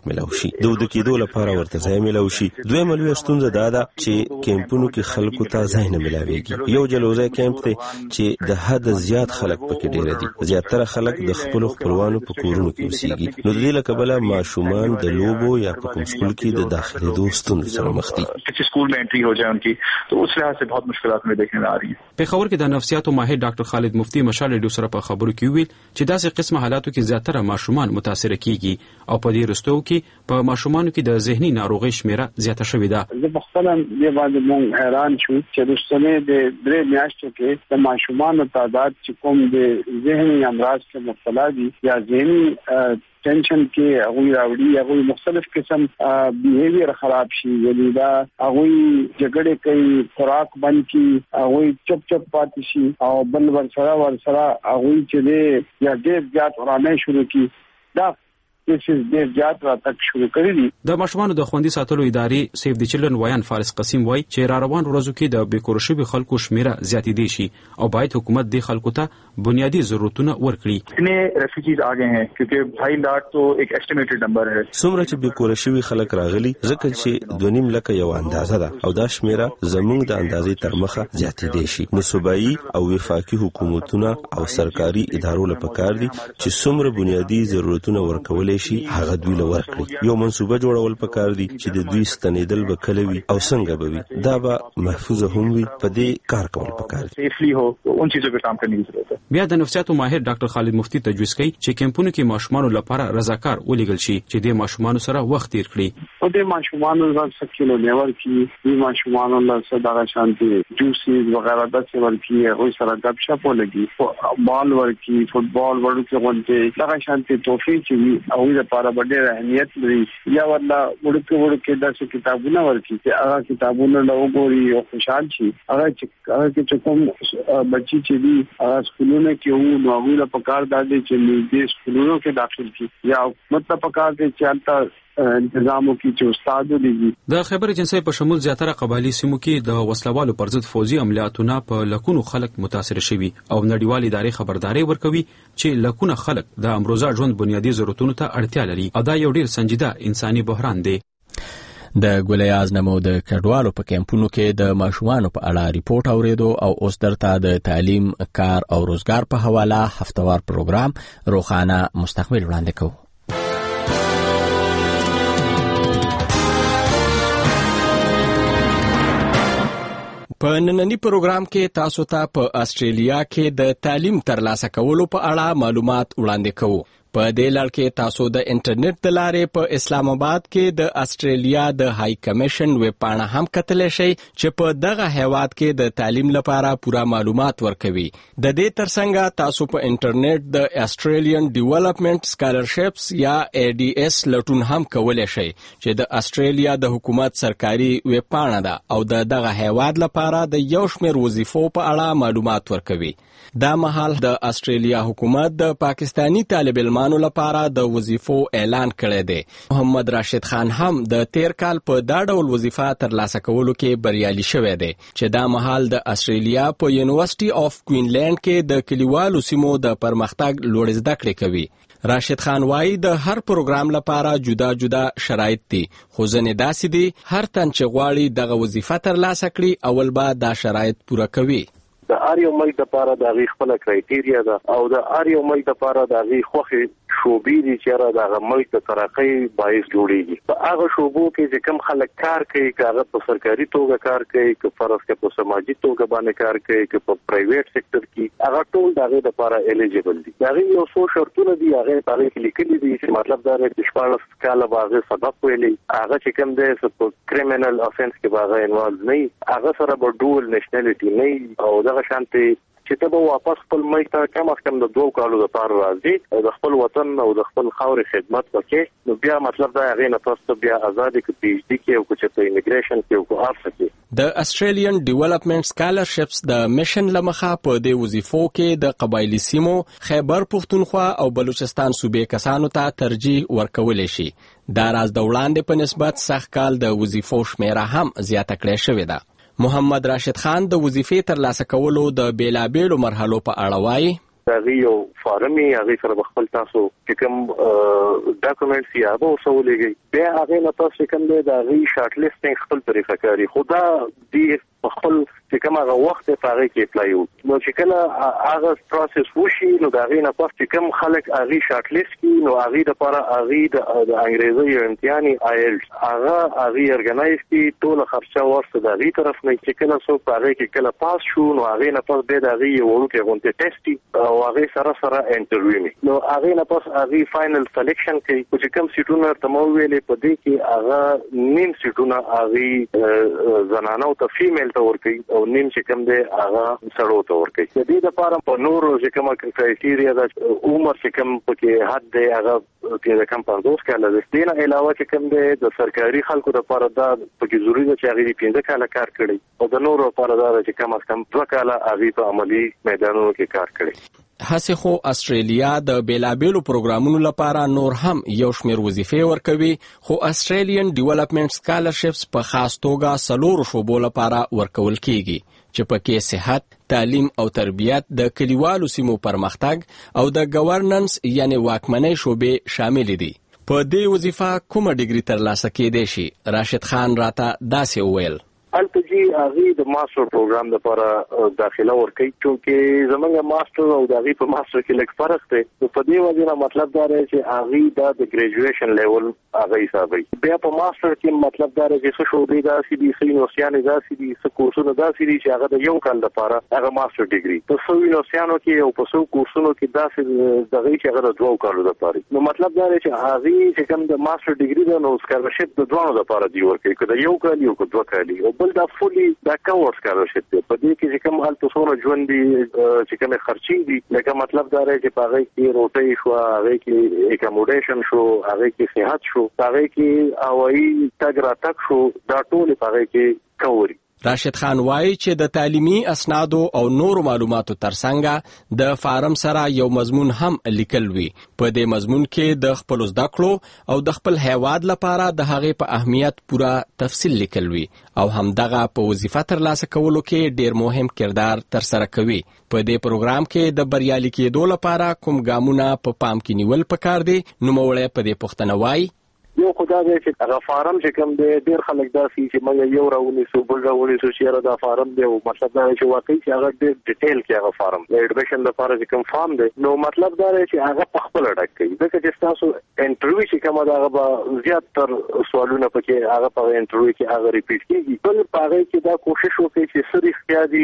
ملاو شي د ود کېدو لپاره ورته ځای ملاو شي. دویمه لویه ستونزه دا ده چې کیمپونو کې خلکو ته ځای نه ملاويږي. یو جلوځای کیمپ ته چې د حد زیات خلک پکې ډیر دي، زیاتره خلک د خپل خپلوانو په کورونو کې اوسېږي، نو د دې لکبله ماشومان د لوبو یا په کوم سکول کې د داخلي دوستونو سره مخ دي. کسی سکول میں انٹری ہو جائے ان کی تو اس لحاظ سے بہت مشکلات میں دیکھنے آ رہی ہیں. په خبر کې د نفسیاتو ماهر ډاکټر خالد مفتی مشال ډیو سره په خبرو کې ویل چې داسې قسمه حالاتو کې زیاتره ماشومان متاثر کیږي او په دې رستو کې په ماشومانو کې د ذهني ناروغي شمیره زیاته شوې ده. زه په خپل دې باندې مونږ حیران شو چې د سنې د درې میاشتو کې د ماشومانو تعداد چې کوم د ذهني امراض کې مبتلا دي یا ذهني ټینشن کې هغه راوړي، هغه مختلف قسم بیهیویر خراب شي، یعنی دا هغه جګړه کوي، خوراک بند کی، هغه چپ چپ پاتې شي او بل ورسره ورسره هغه چې دې یا ډېر زیات ورانه شروع کی. دا چې ډېر زیات راتک شروع کړی دي. د ماشومانو د خوندي ساتلو ادارې سیف د چلډرن وایان فارس قسیم وای چې را روان ورځو کې د بیکور شوي خلکو شمیره زیاتې دي شي او باید حکومت د خلکو ته بنیادی ضرورتونه ورکړي. اتنے ریفیوجیز آ گئے ہیں کیونکہ ढाई लाख تو ایک ایسټیمیټډ نمبر ہے. څومره چې بیکور شوي خلک راغلي ځکه چې دوه نیم لکه یو اندازه ده او دا شمیره زموږ د اندازې تر مخه زیاتې دي شي. نو صوبایي او وفاقي حکومتونه او سرکاري ادارو لپاره کار دي چې څومره بنیادی ضرورتونه ورکولای شي هغه دوی ورکړي. یو منصوبه جوړول پکار دي چې د دوی ستنیدل به کلوي او څنګه به وي، دا به محفوظ هم وي، په دې کار کول پکار دي. سیفلی هو اون چیزوں پہ کام کرنے کی ضرورت ہے. بیا د نفسیاتو ماهر ډاکټر خالد مفتی تجویز کوي چې کیمپونو کې ماشومانو لپاره رضاکار ولېګل شي چې د ماشومانو سره وخت تیر کړي. او د ماشومانو سره سکینو نیور کی، د ماشومانو سره دغه شانتي جوسز وغیرہ د څه ورکی، هغه سره غب شپ ولګي، بال ورکی، فوتبال ورکی، غونډه دغه شانتي توفیق چې او لپاره ډېر اهمیت لري. یا ولا ورکه ورکه داسې کتابونه ورکړي چې هغه کتابونه له وګوري او خوشحال شي. هغه چې هغه چې کوم بچي چې دي هغه سکولونه کې وو نو هغه په کار دادې چې دې سکولونو کې داخل شي یا مطلب په کار کې چلتا انتظامو کې چې استاد ولګي. د خیبر ایجنسی په شمول زیاتره قبایلی سیمو کې د وسلوالو پر ضد فوزي عملیاتونه په لکونو خلک متاثر شوي او نړیوال ادارې خبرداري ورکوي چې لکونه خلک د امروزه ژوند بنیادی ضرورتونو ته اړتیا لري او دا یو ډیر سنجیده انساني بحران دی. د ګولیاز نمو د کډوالو په کیمپونو کې د ماشومانو په اړه ریپورت اوریدو او اوس درته د تعلیم، کار او روزګار په حواله هفتوار پروګرام روخانه مستقبل وړاندې کوو. په نننی پروګرام کې تاسو ته په استرالیا کې د تعلیم ترلاسه کولو په اړه معلومات وړاندې کوو. په دې لړ کې تاسو د انټرنیټ د لارې په اسلام آباد کې د استرالیا د های کمیشن ویب پاڼه هم کتلی شئ چې په دغه هیواد کې د تعلیم لپاره پوره معلومات ورکوي. د دې ترڅنګ تاسو په انټرنیټ د استرالین ډیولپمنٹ سکالرشپس یا ای ډي اس لټون هم کولی شئ چې د استرالیا د حکومت سرکاري ویب پاڼه ده او د دغه هیواد لپاره د یو شمېر وظیفو په اړه معلومات ورکوي. دا مهال د استرالیا حکومت د پاکستانی طالب علمانو لپاره د وظیفو اعلان کړی دی. محمد راشد خان هم د تیر کال په دا ډول وظیفه ترلاسه کولو کې بریالي شوی دی چې دا مهال د استرالیا په یونیورسيټي اف کوینلینډ کې د کلیوالو سیمو د پرمختګ لوړ زده کړې کوي. راشد خان وايي د هر پروګرام لپاره جدا جدا شرایط دي، خو ځنې داسې دي هر تن چې غواړي دغه وظیفه ترلاسه کړي اول به دا شرایط پوره کوي. د هر یو ملک لپاره د هغې خپله کرایټیریا ده او د هر یو ملک لپاره د هغې خوښې شعبې دي چې هغه د هغه ملک د ترقۍ باعث جوړېږي. په هغه شعبو کې چې کوم خلک کار کوي، که هغه په سرکاري توګه کار کوي، که فرض کړه په سماجي توګه باندې کار کوي، که په پرایویټ سکتر کې، هغه ټول د هغې لپاره الیجیبل دي. د هغې یو څو شرطونه دي، هغې په هغې کې لیکلي دي چې مطلب دا دی چې شپاړس کاله به هغې سبق ویلی، هغه چې کوم دی په کریمینل افینس کې به هغه انوالو نه وي، هغه سره به ډول نیشنلټي نه وي او دغه شانتې چې ته به واپس خپل ملک ته کم از کم د دوو کالو لپاره راځي او د خپل وطن او د خپل خاورې خدمت وکړې، نو بیا مطلب دا هغې نه تاسو ته بیا ازادي که پی ایچ ډي کې او که چې په ایمیګریشن کې او که هر څه کې. د استرالین ډیولپمنٹ سکالرشپس د میشن له مخه په دې وظیفو کې د قبایلي سیمو، خیبر پښتونخوا او بلوچستان صوبې کسانو ته ترجیح ورکولی شي. دا راز د وړاندې په نسبت سږ کال د وظیفو شمیره هم زیاته کړې شوې ده. محمد راشد خان د وظیفې ترلاسه کولو د بیلابیلو مرحلو په اړه وایي. دغه یو فارمي هغه سره خپل تاسو چې کوم ډاکومېنټس یا به وسولېږي بیا هغه نه تاسو کوم دی د هغه شارټ لیسټینګ خپل طریقه کاری خدا دی خپل چې کوم هغه وخت په هغه کې اپلای وو نو چې کله هغه پروسس وشي نو دا غي نه پس چې کوم خلک هغه شارټ لیست کی نو هغه د لپاره هغه د انګریزي یو امتحاني آیل هغه هغه ارګنایز کی ټول خرچه ورته د هغه طرف نه چې کله سو په هغه کې کله پاس شو نو هغه نه پس به د هغه یو ورته غونډه ټیسټي او هغه سره سره انټرویو نو هغه نه پس هغه فائنل سلیکشن کوي چې کوم سیټونه تمو ویلې په دې کې هغه نیم سیټونه هغه زنانه او ته فیمیل ته ورکي او نیم چې کوم دی هغه سړو ته ورکي د دې لپاره په نورو چې کومه کرایټیریا د عمر چې کوم پکې حد دی هغه کې د کم پنځوس کاله د دې نه علاوه چې کوم دی د سرکاري خلکو لپاره دا پکې ضروري ده چې هغه پنځه کاله کار کړي او د نورو لپاره دا چې کم از کم دوه کاله هغه په عملی میدانونو کې کار کړي هڅه خو استرالیا د بیلابېلو پروګرامونو لپاره نور هم یو شمېر وظیفې ورکوي خو استرالین ډیولپمنٹ سکالرشپس په خاص توګه سلور شوبو لپاره ورکول کیږي چې پکې صحت تعلیم او تربیت د کلیوالو سیمو پرمختګ او د گورننس یعنی واکمنۍ شوبې شامل دي په دې وظیفه کومه ډیګري ترلاسه کېدای شي راشد خان راته داسې وویل الپجی هغه د ماستر پروګرام لپاره داخله ورکړي چې زمونږ ماستر او د هغه په ماستر کې لږ فرق دی په دې وجه نه مطلب دا دی چې هغه د ګریجویشن لیول هغه حسابي بیا په ماستر کې مطلب دا دی چې څه شو دی دا سي دي سي نوسیان دا سي دي څه کورسونه دا سي دي چې هغه د یو کال لپاره هغه ماستر ډیګري په څو نوسیانو کې او په څو کورسونو کې دا سي دغه چې هغه د دوه کالو لپاره نو مطلب دا دی چې هغه چې کوم د ماستر ډیګري د نو سکالرشپ د دوه لپاره دی ورکړي کله یو کال یو کو دوه کال بل دا فولي دا کور سکالرشپ دی په دې کې چې کوم حالت څونه ژوند دي چې کوم خرچي دي لکه مطلب دا دی چې په هغه کې روټي شو هغه کې اکاموډیشن شو هغه کې صحت شو هغه کې هوایي تګ راتګ شو دا ټول په هغه کې کوري راشد خان وایي چې د تعلیمي اسنادو او نورو معلوماتو ترڅنګ د فارم سره یو مضمون هم لیکل وی په دې مضمون کې د خپل زده کړو او د خپل هیواد لپاره د هغې په اهمیت پوره تفصیل لیکل وی او همدغه په وظیفه ترلاسه کولو کې ډیر مهم کردار ترسره کوي په دې پروګرام کې د بریالي کېدو لپاره کوم ګامونه په پام کې نیول پکار دي نوموړی په دې پوښتنه وایي یو خدای دې چې هغه فارم چې کوم دی ډیر خلک داسي چې موږ یو راونی سو بل راونی سو چې دا فارم دی او مطلب دا چې واقعي چې هغه ډیر ډیټیل کې هغه فارم د ایډمیشن لپاره چې کوم فارم دی نو مطلب دا چې هغه په خپل ډک کوي ځکه چې تاسو انټرویو چې کوم دا هغه زیات تر سوالونه پکې هغه په انټرویو کې هغه ریپیټ کیږي بل پاره کې دا کوشش وکړي چې سری اختیاري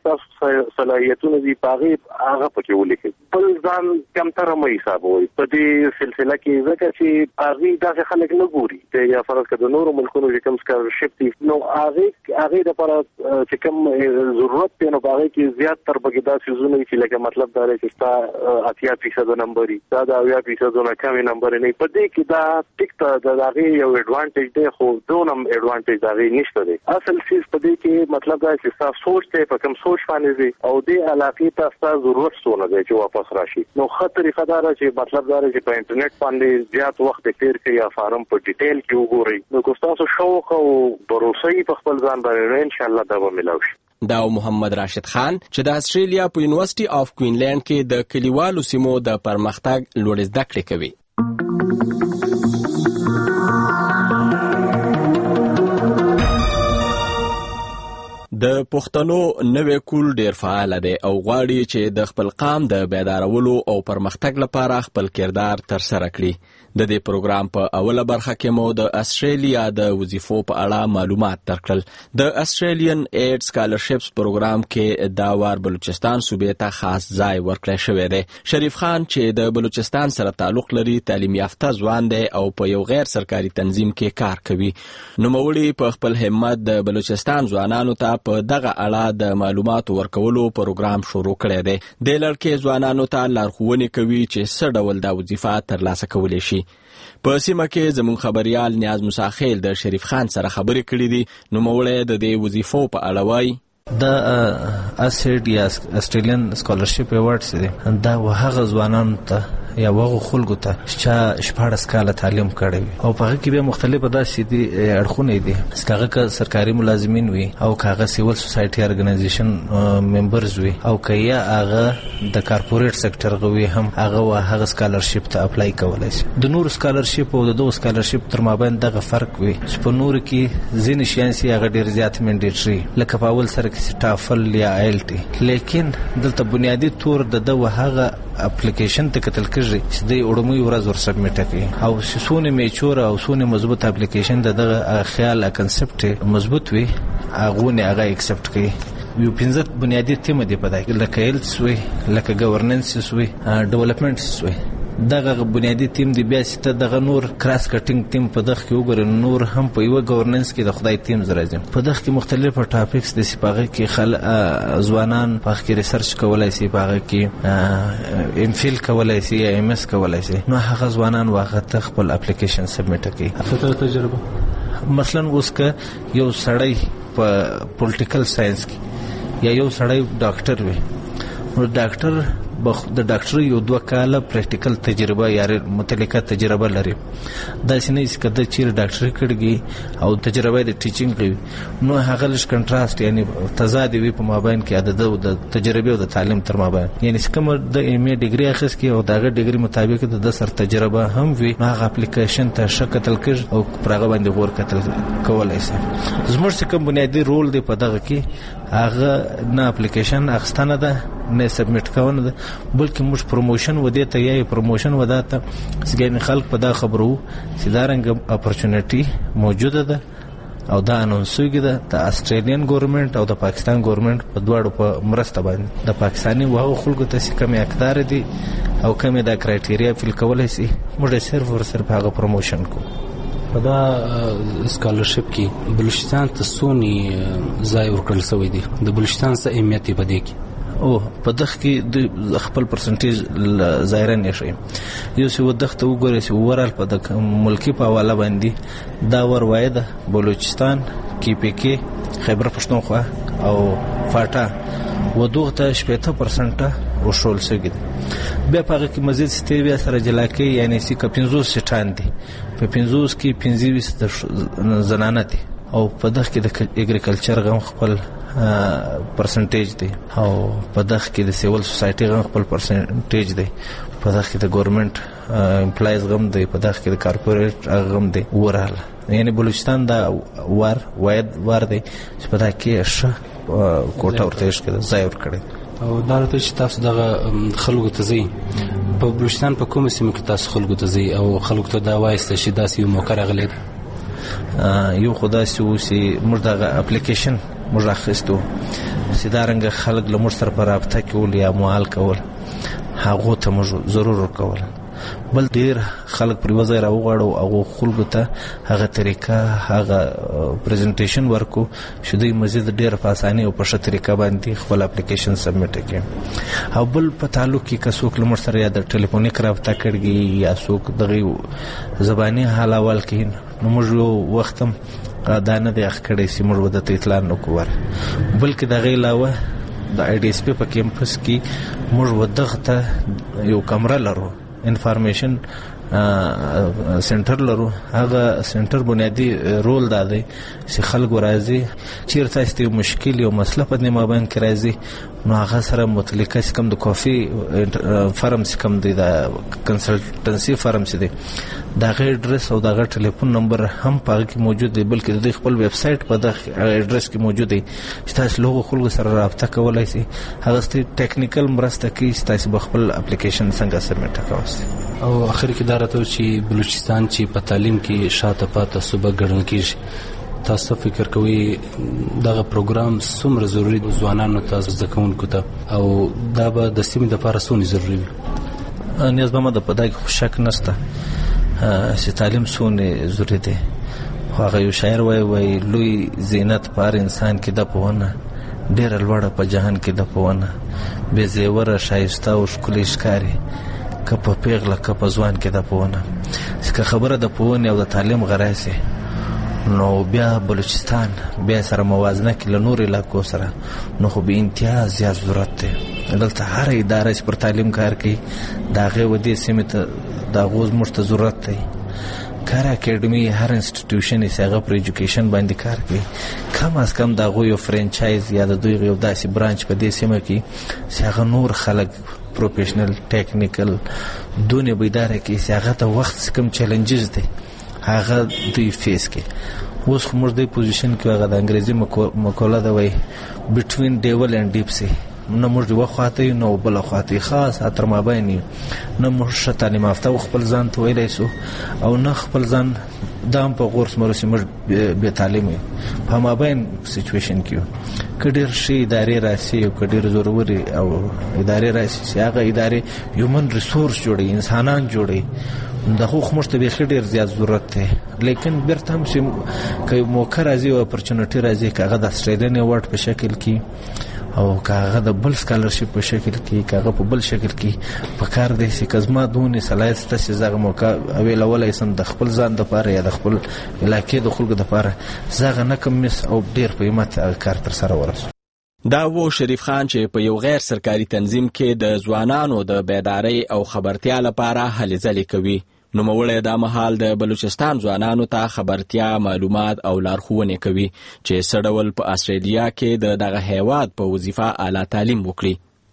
سخت صلاحیتونه دي پاره هغه پکې ولیکي بل ځان کم تر مې حساب وي په دې سلسله کې ځکه چې هغه دا خلک نه ګوري ته یا فرض کړه د نورو ملکونو چې کوم سکالرشپ دي نو هغه هغه د لپاره چې کوم ضرورت دی نو هغه کې زیات تر بګی دا سيزونه چې لکه مطلب دا دی چې تا اتیا فیصد نمبر دا دا اویا فیصد نه کم نمبر نه په دې کې دا ټیک ته د هغه یو ایڈوانټیج دی خو دونم ایڈوانټیج دا غي نشته دی اصل سیس په دې کې مطلب دا چې تاسو سوچ ته په کوم سوچ باندې دی او دې علاقه تاسو ضرورت سونه دی چې واپس راشي نو خطرې خدای چې مطلب دا چې په انټرنیټ باندې زیات وخت تیر کوي یا فارم په ډیټیل کې وګورئ نو کو تاسو شوق او باور په خپل ځان باندې ان شاء الله دا به ملاوي دا محمد راشد خان چې د استرالیا په یونیورسيټي اف کوینلند کې د کلیوالو سیمو د پرمختګ لوړ زده کړې کوي د پښتنو نوې کول ډیر فعال دی او غواړي چې د خپل قام د بیدارولو او پرمختګ لپاره خپل کردار ترسره کړي د دې پروګرام په اوله برخه کې مو د استرالیا د وظیفو په اړه معلومات درکړل د استرالین ایډ سکالرشپس پروګرام کې دا وار بلوچستان صوبې ته خاص ځای ورکړی شوی دی شریف خان چې د بلوچستان سره تعلق لري تعلیم یافته ځوان دی او په یو غیر سرکاري تنظیم کې کار کوي نوموړي په خپل همت د بلوچستان ځوانانو ته په دغه اړه د معلوماتو ورکولو پروګرام شروع کړی دی د لړکې ځوانانو ته لارښوونې کوي چې څه ډول دا وظیفه ترلاسه کولی شي په سیمه کې زموږ خبريال نیاز مساخیل د شریف خان سره خبرې کړې دي نو موږ د دې وظیفو په اړه وایي د اسید یا استرالین سکالرشپ ایوارډ سره دا وهغه ځوانان ته یا وغه خلکو ته چې شپږ کاله تعلیم کړی او په هغه کې به مختلفه داسې دي اړخونه دي څنګه که سرکاري ملازمین وي او کاغه سیول سوسایټي ارګنایزیشن ممبرز وي او کیا هغه د کارپوریټ سېکټر غوي هم هغه وهغه سکالرشپ ته اپلای کولای شي. د نور سکالرشپ او د دوه سکالرشپ تر مابین دغه فرق وي چې په نور کې ځینې شیان سي هغه ډیر زیات منډیټري لکه په اول سره کې ټافل یا آیل ټي، لیکن دلته بنیادی تور د دغه هغه اپلیکیشن ته کتل کېږي چې د اړموي ورځ ور سبمیټ کړي او سونه میچور او سونه مضبوط اپلیکیشن دغه خیال کنسپټ مضبوط وي هغه نه هغه ایکسپټ کړي. یو پنځه بنیادی تیم دی په دغه لکه هیلث وي، لکه ګورننس وي، ډیولپمنټ وي. دغه بنیادی تیم دی بیا چې دغه نور کراس کټینګ تیم په دغه کې وګورئ نور هم په یو ګورننس کې د خدای تیم زراځي په دغه کې مختلف ټاپکس د سپاغه کې خل ځوانان په کې ریسرچ کولای شي، په کې ام فیل کولای شي یا ام اس کولای شي. نو هغه ځوانان واغه خپل اپلیکیشن سبمیټ کوي. خپل تجربه مثلا اوس که یو سړی په پولیټیکل ساينس کې یا یو سړی ډاکټر وي نو ډاکټر د ډاکټر یو دوه کاله پریکټیکل تجربه یا متعلقه تجربه لري. دا سینې چې کده چې ډاکټر کړي او تجربه د ټیچینګ کوي نو هغه لږ کنټراست یعنی تضاد وي په مابین کې عدد د تجربه او د تعلیم تر مابین. یعنی کوم د ایم ای ډیګري اخیس کې او دغه ډیګري مطابق د سر تجربه هم وي هغه اپلیکیشن ته شکل کړي او پرغه باندې غور کتل کولای شي. زموږ کوم بنیادی رول دی په دغه کې هغه نه اپلیکیشن اخستانه ده نه سبمیټ کول ده بلکې موږ پروموشن ودی ته یا پروموشن وداته څنګه خلک په دا خبرو چې دا رنګ اپورچونټی موجوده ده او دا انونسوږي ده د استرالین ګورنمنت او د پاکستان ګورنمنت په دواړو په مرسته باندې د پاکستاني واو خلکو ته کمی اقدار دي او کمی دا کرایټیریا فل کولای شي موږ صرف ور صرف هغه پروموشن کو. په دا سکالرشپ کې بلوچستان ته سونی ځای ورکړل شوی دی د بلوچستان څخه اهمیت په دې کې او په دغه کې د خپل پرسنټیج ظاهرا نشي یو څه ودغه وګورئ چې ورال په د ملکی په حواله باندې دا ور وایده بلوچستان کې پی کې خیبر پښتونخوا او فاټا ودغه ته شپږ پرسنټه وشول سګید بیا په هغه کې مزید ستیویا سره جلاکي یعنی سی کپینزوس سټان دي په پنځوس کې پنځه ویشت زنانه دي او په دغه کې د اګریکلچر غو خپل پرسنټیج دی او په دغه کې د سیول سوسایټي غو خپل پرسنټیج دی په دغه کې د ګورنمنت امپلایز غو دی په دغه کې د کارپوریټ غو دی ورال یعنی بلوچستان دا ور واید ور دی چې په دغه کې ش کوټه ورته شکل ځای ور کړی او دا ته چې تاسو دغه خلکو ته ځي په بلوچستان په کومه سیمه کې تاسو خلکو ته ځي او خلکو ته دا وایسته چې داسې یو موقع راغلی یو خدای سوسی موږ دغه اپلیکیشن موږ راخستو چې دا رنګ خلک له موږ سره په رابطه کول یا معال کول هغه ته موږ ضرور ورکول بل ډیر خلک پر وځي راوغړو او خلکو ته هغه طریقه هغه پریزنټیشن ورکو چې دوی مزید ډیر په اساني او په ښه طریقه باندې خپل اپلیکیشن سبمیټ کړي. او بل په تعلق کې کڅوک لمر سره یا د ټلیفونیک رابطه کړي یا څوک دغه زبانی حالول کې نو موږ وختم دا نه دی اخکړی چې موږ ودته اطلاع نکوور بلکې د غیلاوه د آی ډی اس پی په کیمپس کې موږ ودغه ته یو کمره لرو انفارمیشن سنټر لرو. هغه سنټر بنیادی رول دا دی چې خلک راځي چیرته ستاسو مشکل یو مسله په دې مابین کې راځي نو هغه سره متعلقه کم د کافي فرم کم دی د کنسلټنسي فرم چې دی دا غیر اډرس او دا غیر ټلیفون نمبر هم پاره کې موجود دی بلکې د خپل ویب سټ په د اډرس کې موجود دی چې تاسو له خلکو سره رابطه کولای شئ هغه ستاسو ټیکنیکل مرسته کوي چې تاسو خپل اپلیکیشن څنګه سبمیټ کوئ. او اخر کې دا راته چې بلوچستان چې په تعلیم کې شاته پاتې صوبه ګڼل کیږي تاسو فکر کوئ دغه پروګرام څومره ضروری دی ځوانانو ته زده کوونکو ته او دا به د سیمې لپاره څومره ضروری وي؟ نیاز به د پدای کې شک نشته چې تعلیم څومره ضروری دی. هغه یو شاعر وای وای لوی زینت پر انسان کې د پوهنه ډېر لوړه په جهان کې د پوهنه به زیور شایسته او ښکلی ښکاری کپ پیغله کپ ځوان کې د پوهنه چې خبره د پوهنې او د تعلیم غراسي نو بیا بلوچستان بیا سره موازنه کې له نور علاقو سره نو خو به انتها زیات ضرورت دی. دلته هر اداره چې پر تعلیم کار کوي د هغې ودې سیمې ته د هغو زموږ ته ضرورت دی. کار اکیډمي هر انسټیټیوشن یې هغه پر ایجوکیشن باندې کار کوي، کم از کم د هغوی یو فرنچایز یا د دوی یو داسې برانچ په دې سیمه کې چې هغه نور خلک پروفیشنل ټیکنیکل دونه بیداره کړي چې هغه ته وخت کم چیلنجز دی هغه دوی فیس کوي. اوس خو موږ د پوزیشن کې هغه د انګریزي مقوله ده وایي بټوین ډیول اینډ ډیپ سی، نه موږ یوه خواته یو نه بله خواته یو، خاص تر مابین یو. نه موږ ښه تعلیم یافته خپل ځان ته ویلی شو او نه خپل ځان دا هم په غورس مرسې موږ بې تعلیم یو، په مابین سچویشن کې یو. که ډېر ښې ادارې راسي او که ډېر زورورې او ادارې راسي چې هغه ادارې هیومن ریسورس جوړوي، انسانان جوړوي، دغه خو موږ ته بیخي ډېر زیات ضرورت دی. لیکن بیرته هم چې که موقع راځي او اپرچونټي راځي که هغه د اسټریلین ایوارډ په شکل کې او که هغه د بل سکالرشپ په شکل کې که هغه په بل شکل کې په کار دی چې که زما دونې صلاحیت شته چې زه هغه موقع اویلولی شم د خپل ځان دپاره یا د خپل علاقې د خلکو دپاره، زه هغه نه کم مس او ډېر په همت هغه کار ترسره ورسوم. دا و شریف خان چې په یو غیر سرکاري تنظیم کې د ځوانانو د بیدارۍ او خبرتیا لپاره هلې ځلې کوي. نوموړی دا مهال د بلوچستان ځوانانو ته خبرتیا، معلومات او لارښوونې کوي چې څه ډول په استرالیا کې د دغه هیواد په وظیفه اعلی تعلیم وکړي.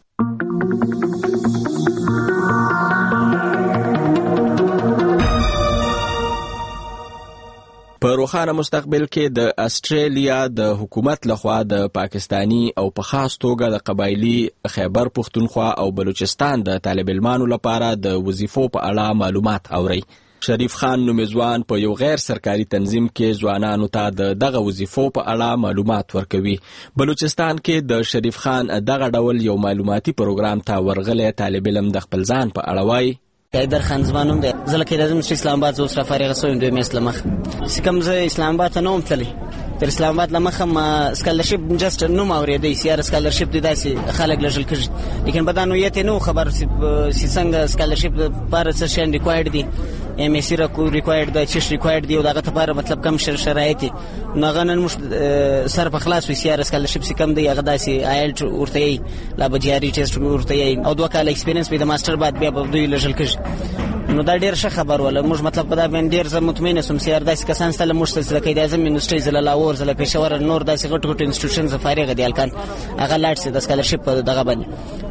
په روښانه مستقبل کې د استرالیا د حکومت لخوا د پاکستانی او په خاص توګه د قبایلی خیبر پښتونخوا او بلوچستان د طالب علمانو لپاره د وظیفو په اړه معلومات اوري. شریف خان نومیزوان په یو غیر سرکاري تنظیم کې ځوانانو ته د دغه وظیفو په اړه معلومات ورکوي. بلوچستان کې د شریف خان دغه ډول یو معلوماتي پروګرام ته ورغلی طالب علم د خپل ځان په اړه وایي: حیدر خان زمانوم دی، زه لکه راځم چې اسلام آباد زه اوس را فارغه شویم دوه میاشتې له مخکې چې کوم زه اسلام آباد ته نه وم تللی. تر اسلام آباد له مخه ما سکالرشپ جسټ نوم اورېدی چې یاره سکالرشپ دی داسې خلک لږل کېږي، لیکن په دا نوعیت یې نه و خبر چې څنګه سکالرشپ دپاره څه شیان ریکوایرډ دي، ایم ایس سی ریکوایرډ ده، چیش ریکوایرډ دی او د هغه دپاره مطلب کم شرایط دي. نو هغه نن موږ سر په خلاص وي چې یاره سکالرشپ چې کم دی هغه داسې آیلټ ورته یي، لا به جي ار ای ټیسټ ورته یي او دوه کاله ایکسپیرینس به د ماسټر بعد بیا به دوی لږل کېږي. نو دا ډېر ښه خبر وله. موږ مطلب په دا باندې ډېر زه مطمئنه سوم چې یار داسې کسان شته له موږ ته چې د قید اعظم یونیورسټۍ زه له لاهور زه له پېښور نور داسې غټ غټ انسټیټیوشن زه فارغه دي هلکان هغه لاړ شي د سکالرشپ په دغه باندې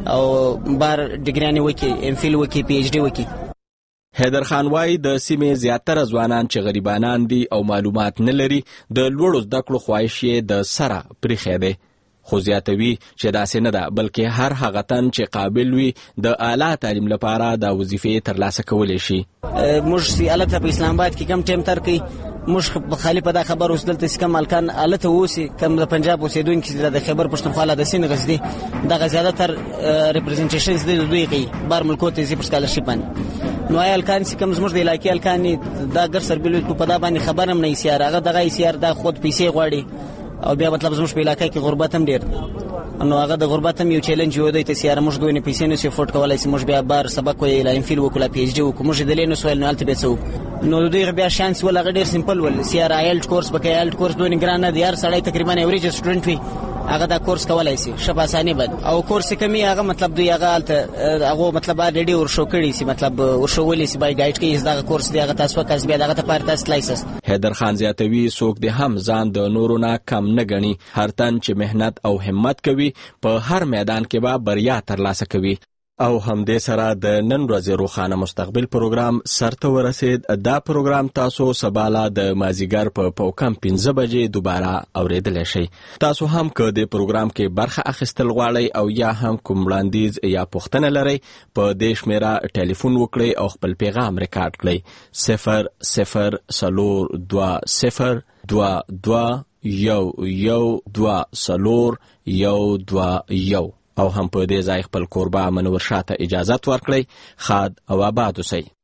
او بار ډګریانې وکړي، ایم فیل وکړي، پی ایچ ډي وکړي. حیدر خان وایي د سیمې زیاتره ځوانان چې غریبانان دي او معلومات نه لري د لوړو زده کړو خواهش یې د سره پریښی دی. خو زیاتوي چې داسې نه ده بلکې هر هغه تن چې قابل وي د اعلی تعلیم لپاره د وظیفې ترلاسه کولی شي. موږ چې هلته په اسلام آباد کې کم ټایم تر کوي موږ خالي په دا خبر اوس دلته چې کم هلکان هلته اوسي کم د پنجاب اوسېدونکي د خیبر پښتونخوا له د سیند غزدي دغه زیاتر ریپرزنټیشنز د دوی کوي بار ملکو ته ځي په سکالرشپ باندې. نو آیا هلکان چې کم زموږ د علاقې هلکان دا ګر سربیلوي په دا باندې خبر هم نه ایسیار هغه دغه ایسیار دا خود پیسې غواړي او بیا مطلب زموږ په علاقه کې غربت هم ډېر نو هغه د غربت هم یو چیلنج یو دی ته سیاره موږ دوی نه پیسې نه شي افورډ کولی چې موږ بیا بار سبق ویلی لا ایم فیل وکړو پی ایچ ډي وکړو موږ یې دلی نه سویل نو هلته بیا څه وکړو. نو دوی بیا شانس ول هغه ډېر سمپل ول سیاره آیلټ کورس به کوي آیلټ کورس دوی ګران نه دی هر سړی تقریبا ایوریج سټوډنټ وي هغه دا کورس کولای شي ښه په اسانۍ باندې او کورس کمی هغه مطلب دوی هغه هلته هغه مطلب ریډي ورشو کړي چې مطلب ورشولې چې بای ګایډ کوي دا کورس دی هغه تاسو کس بیا دغه ته پاره تاسو لایسنس. حیدر خان زیاتوي څوک د هم ځان د نورو نه کم نه ګڼي، هر تن چې مهنت او همت کوي په هر میدان کې به بریا ترلاسه کوي. او همدې سره د نن ورځې روښانه مستقبل پروګرام سرته ورسید. دا پروګرام تاسو سباله د مازیګر په پوکم پنځه بجې دوباره اوریدلی شئ. تاسو هم که د پروګرام کې برخه اخیستل غواړئ او یا هم کوم وړاندیز یا پوښتنه لرئ په دې شمېره ټلیفون وکړئ او خپل پیغام ریکارډ کړئ صفر صفر څلور دوه صفر دوه دوه یو یو دوه څلور یو دوه یو او هم په دې ځای خپل کوربه منور شاته اجازت ورکړئ. خاد او آباد اوسئ.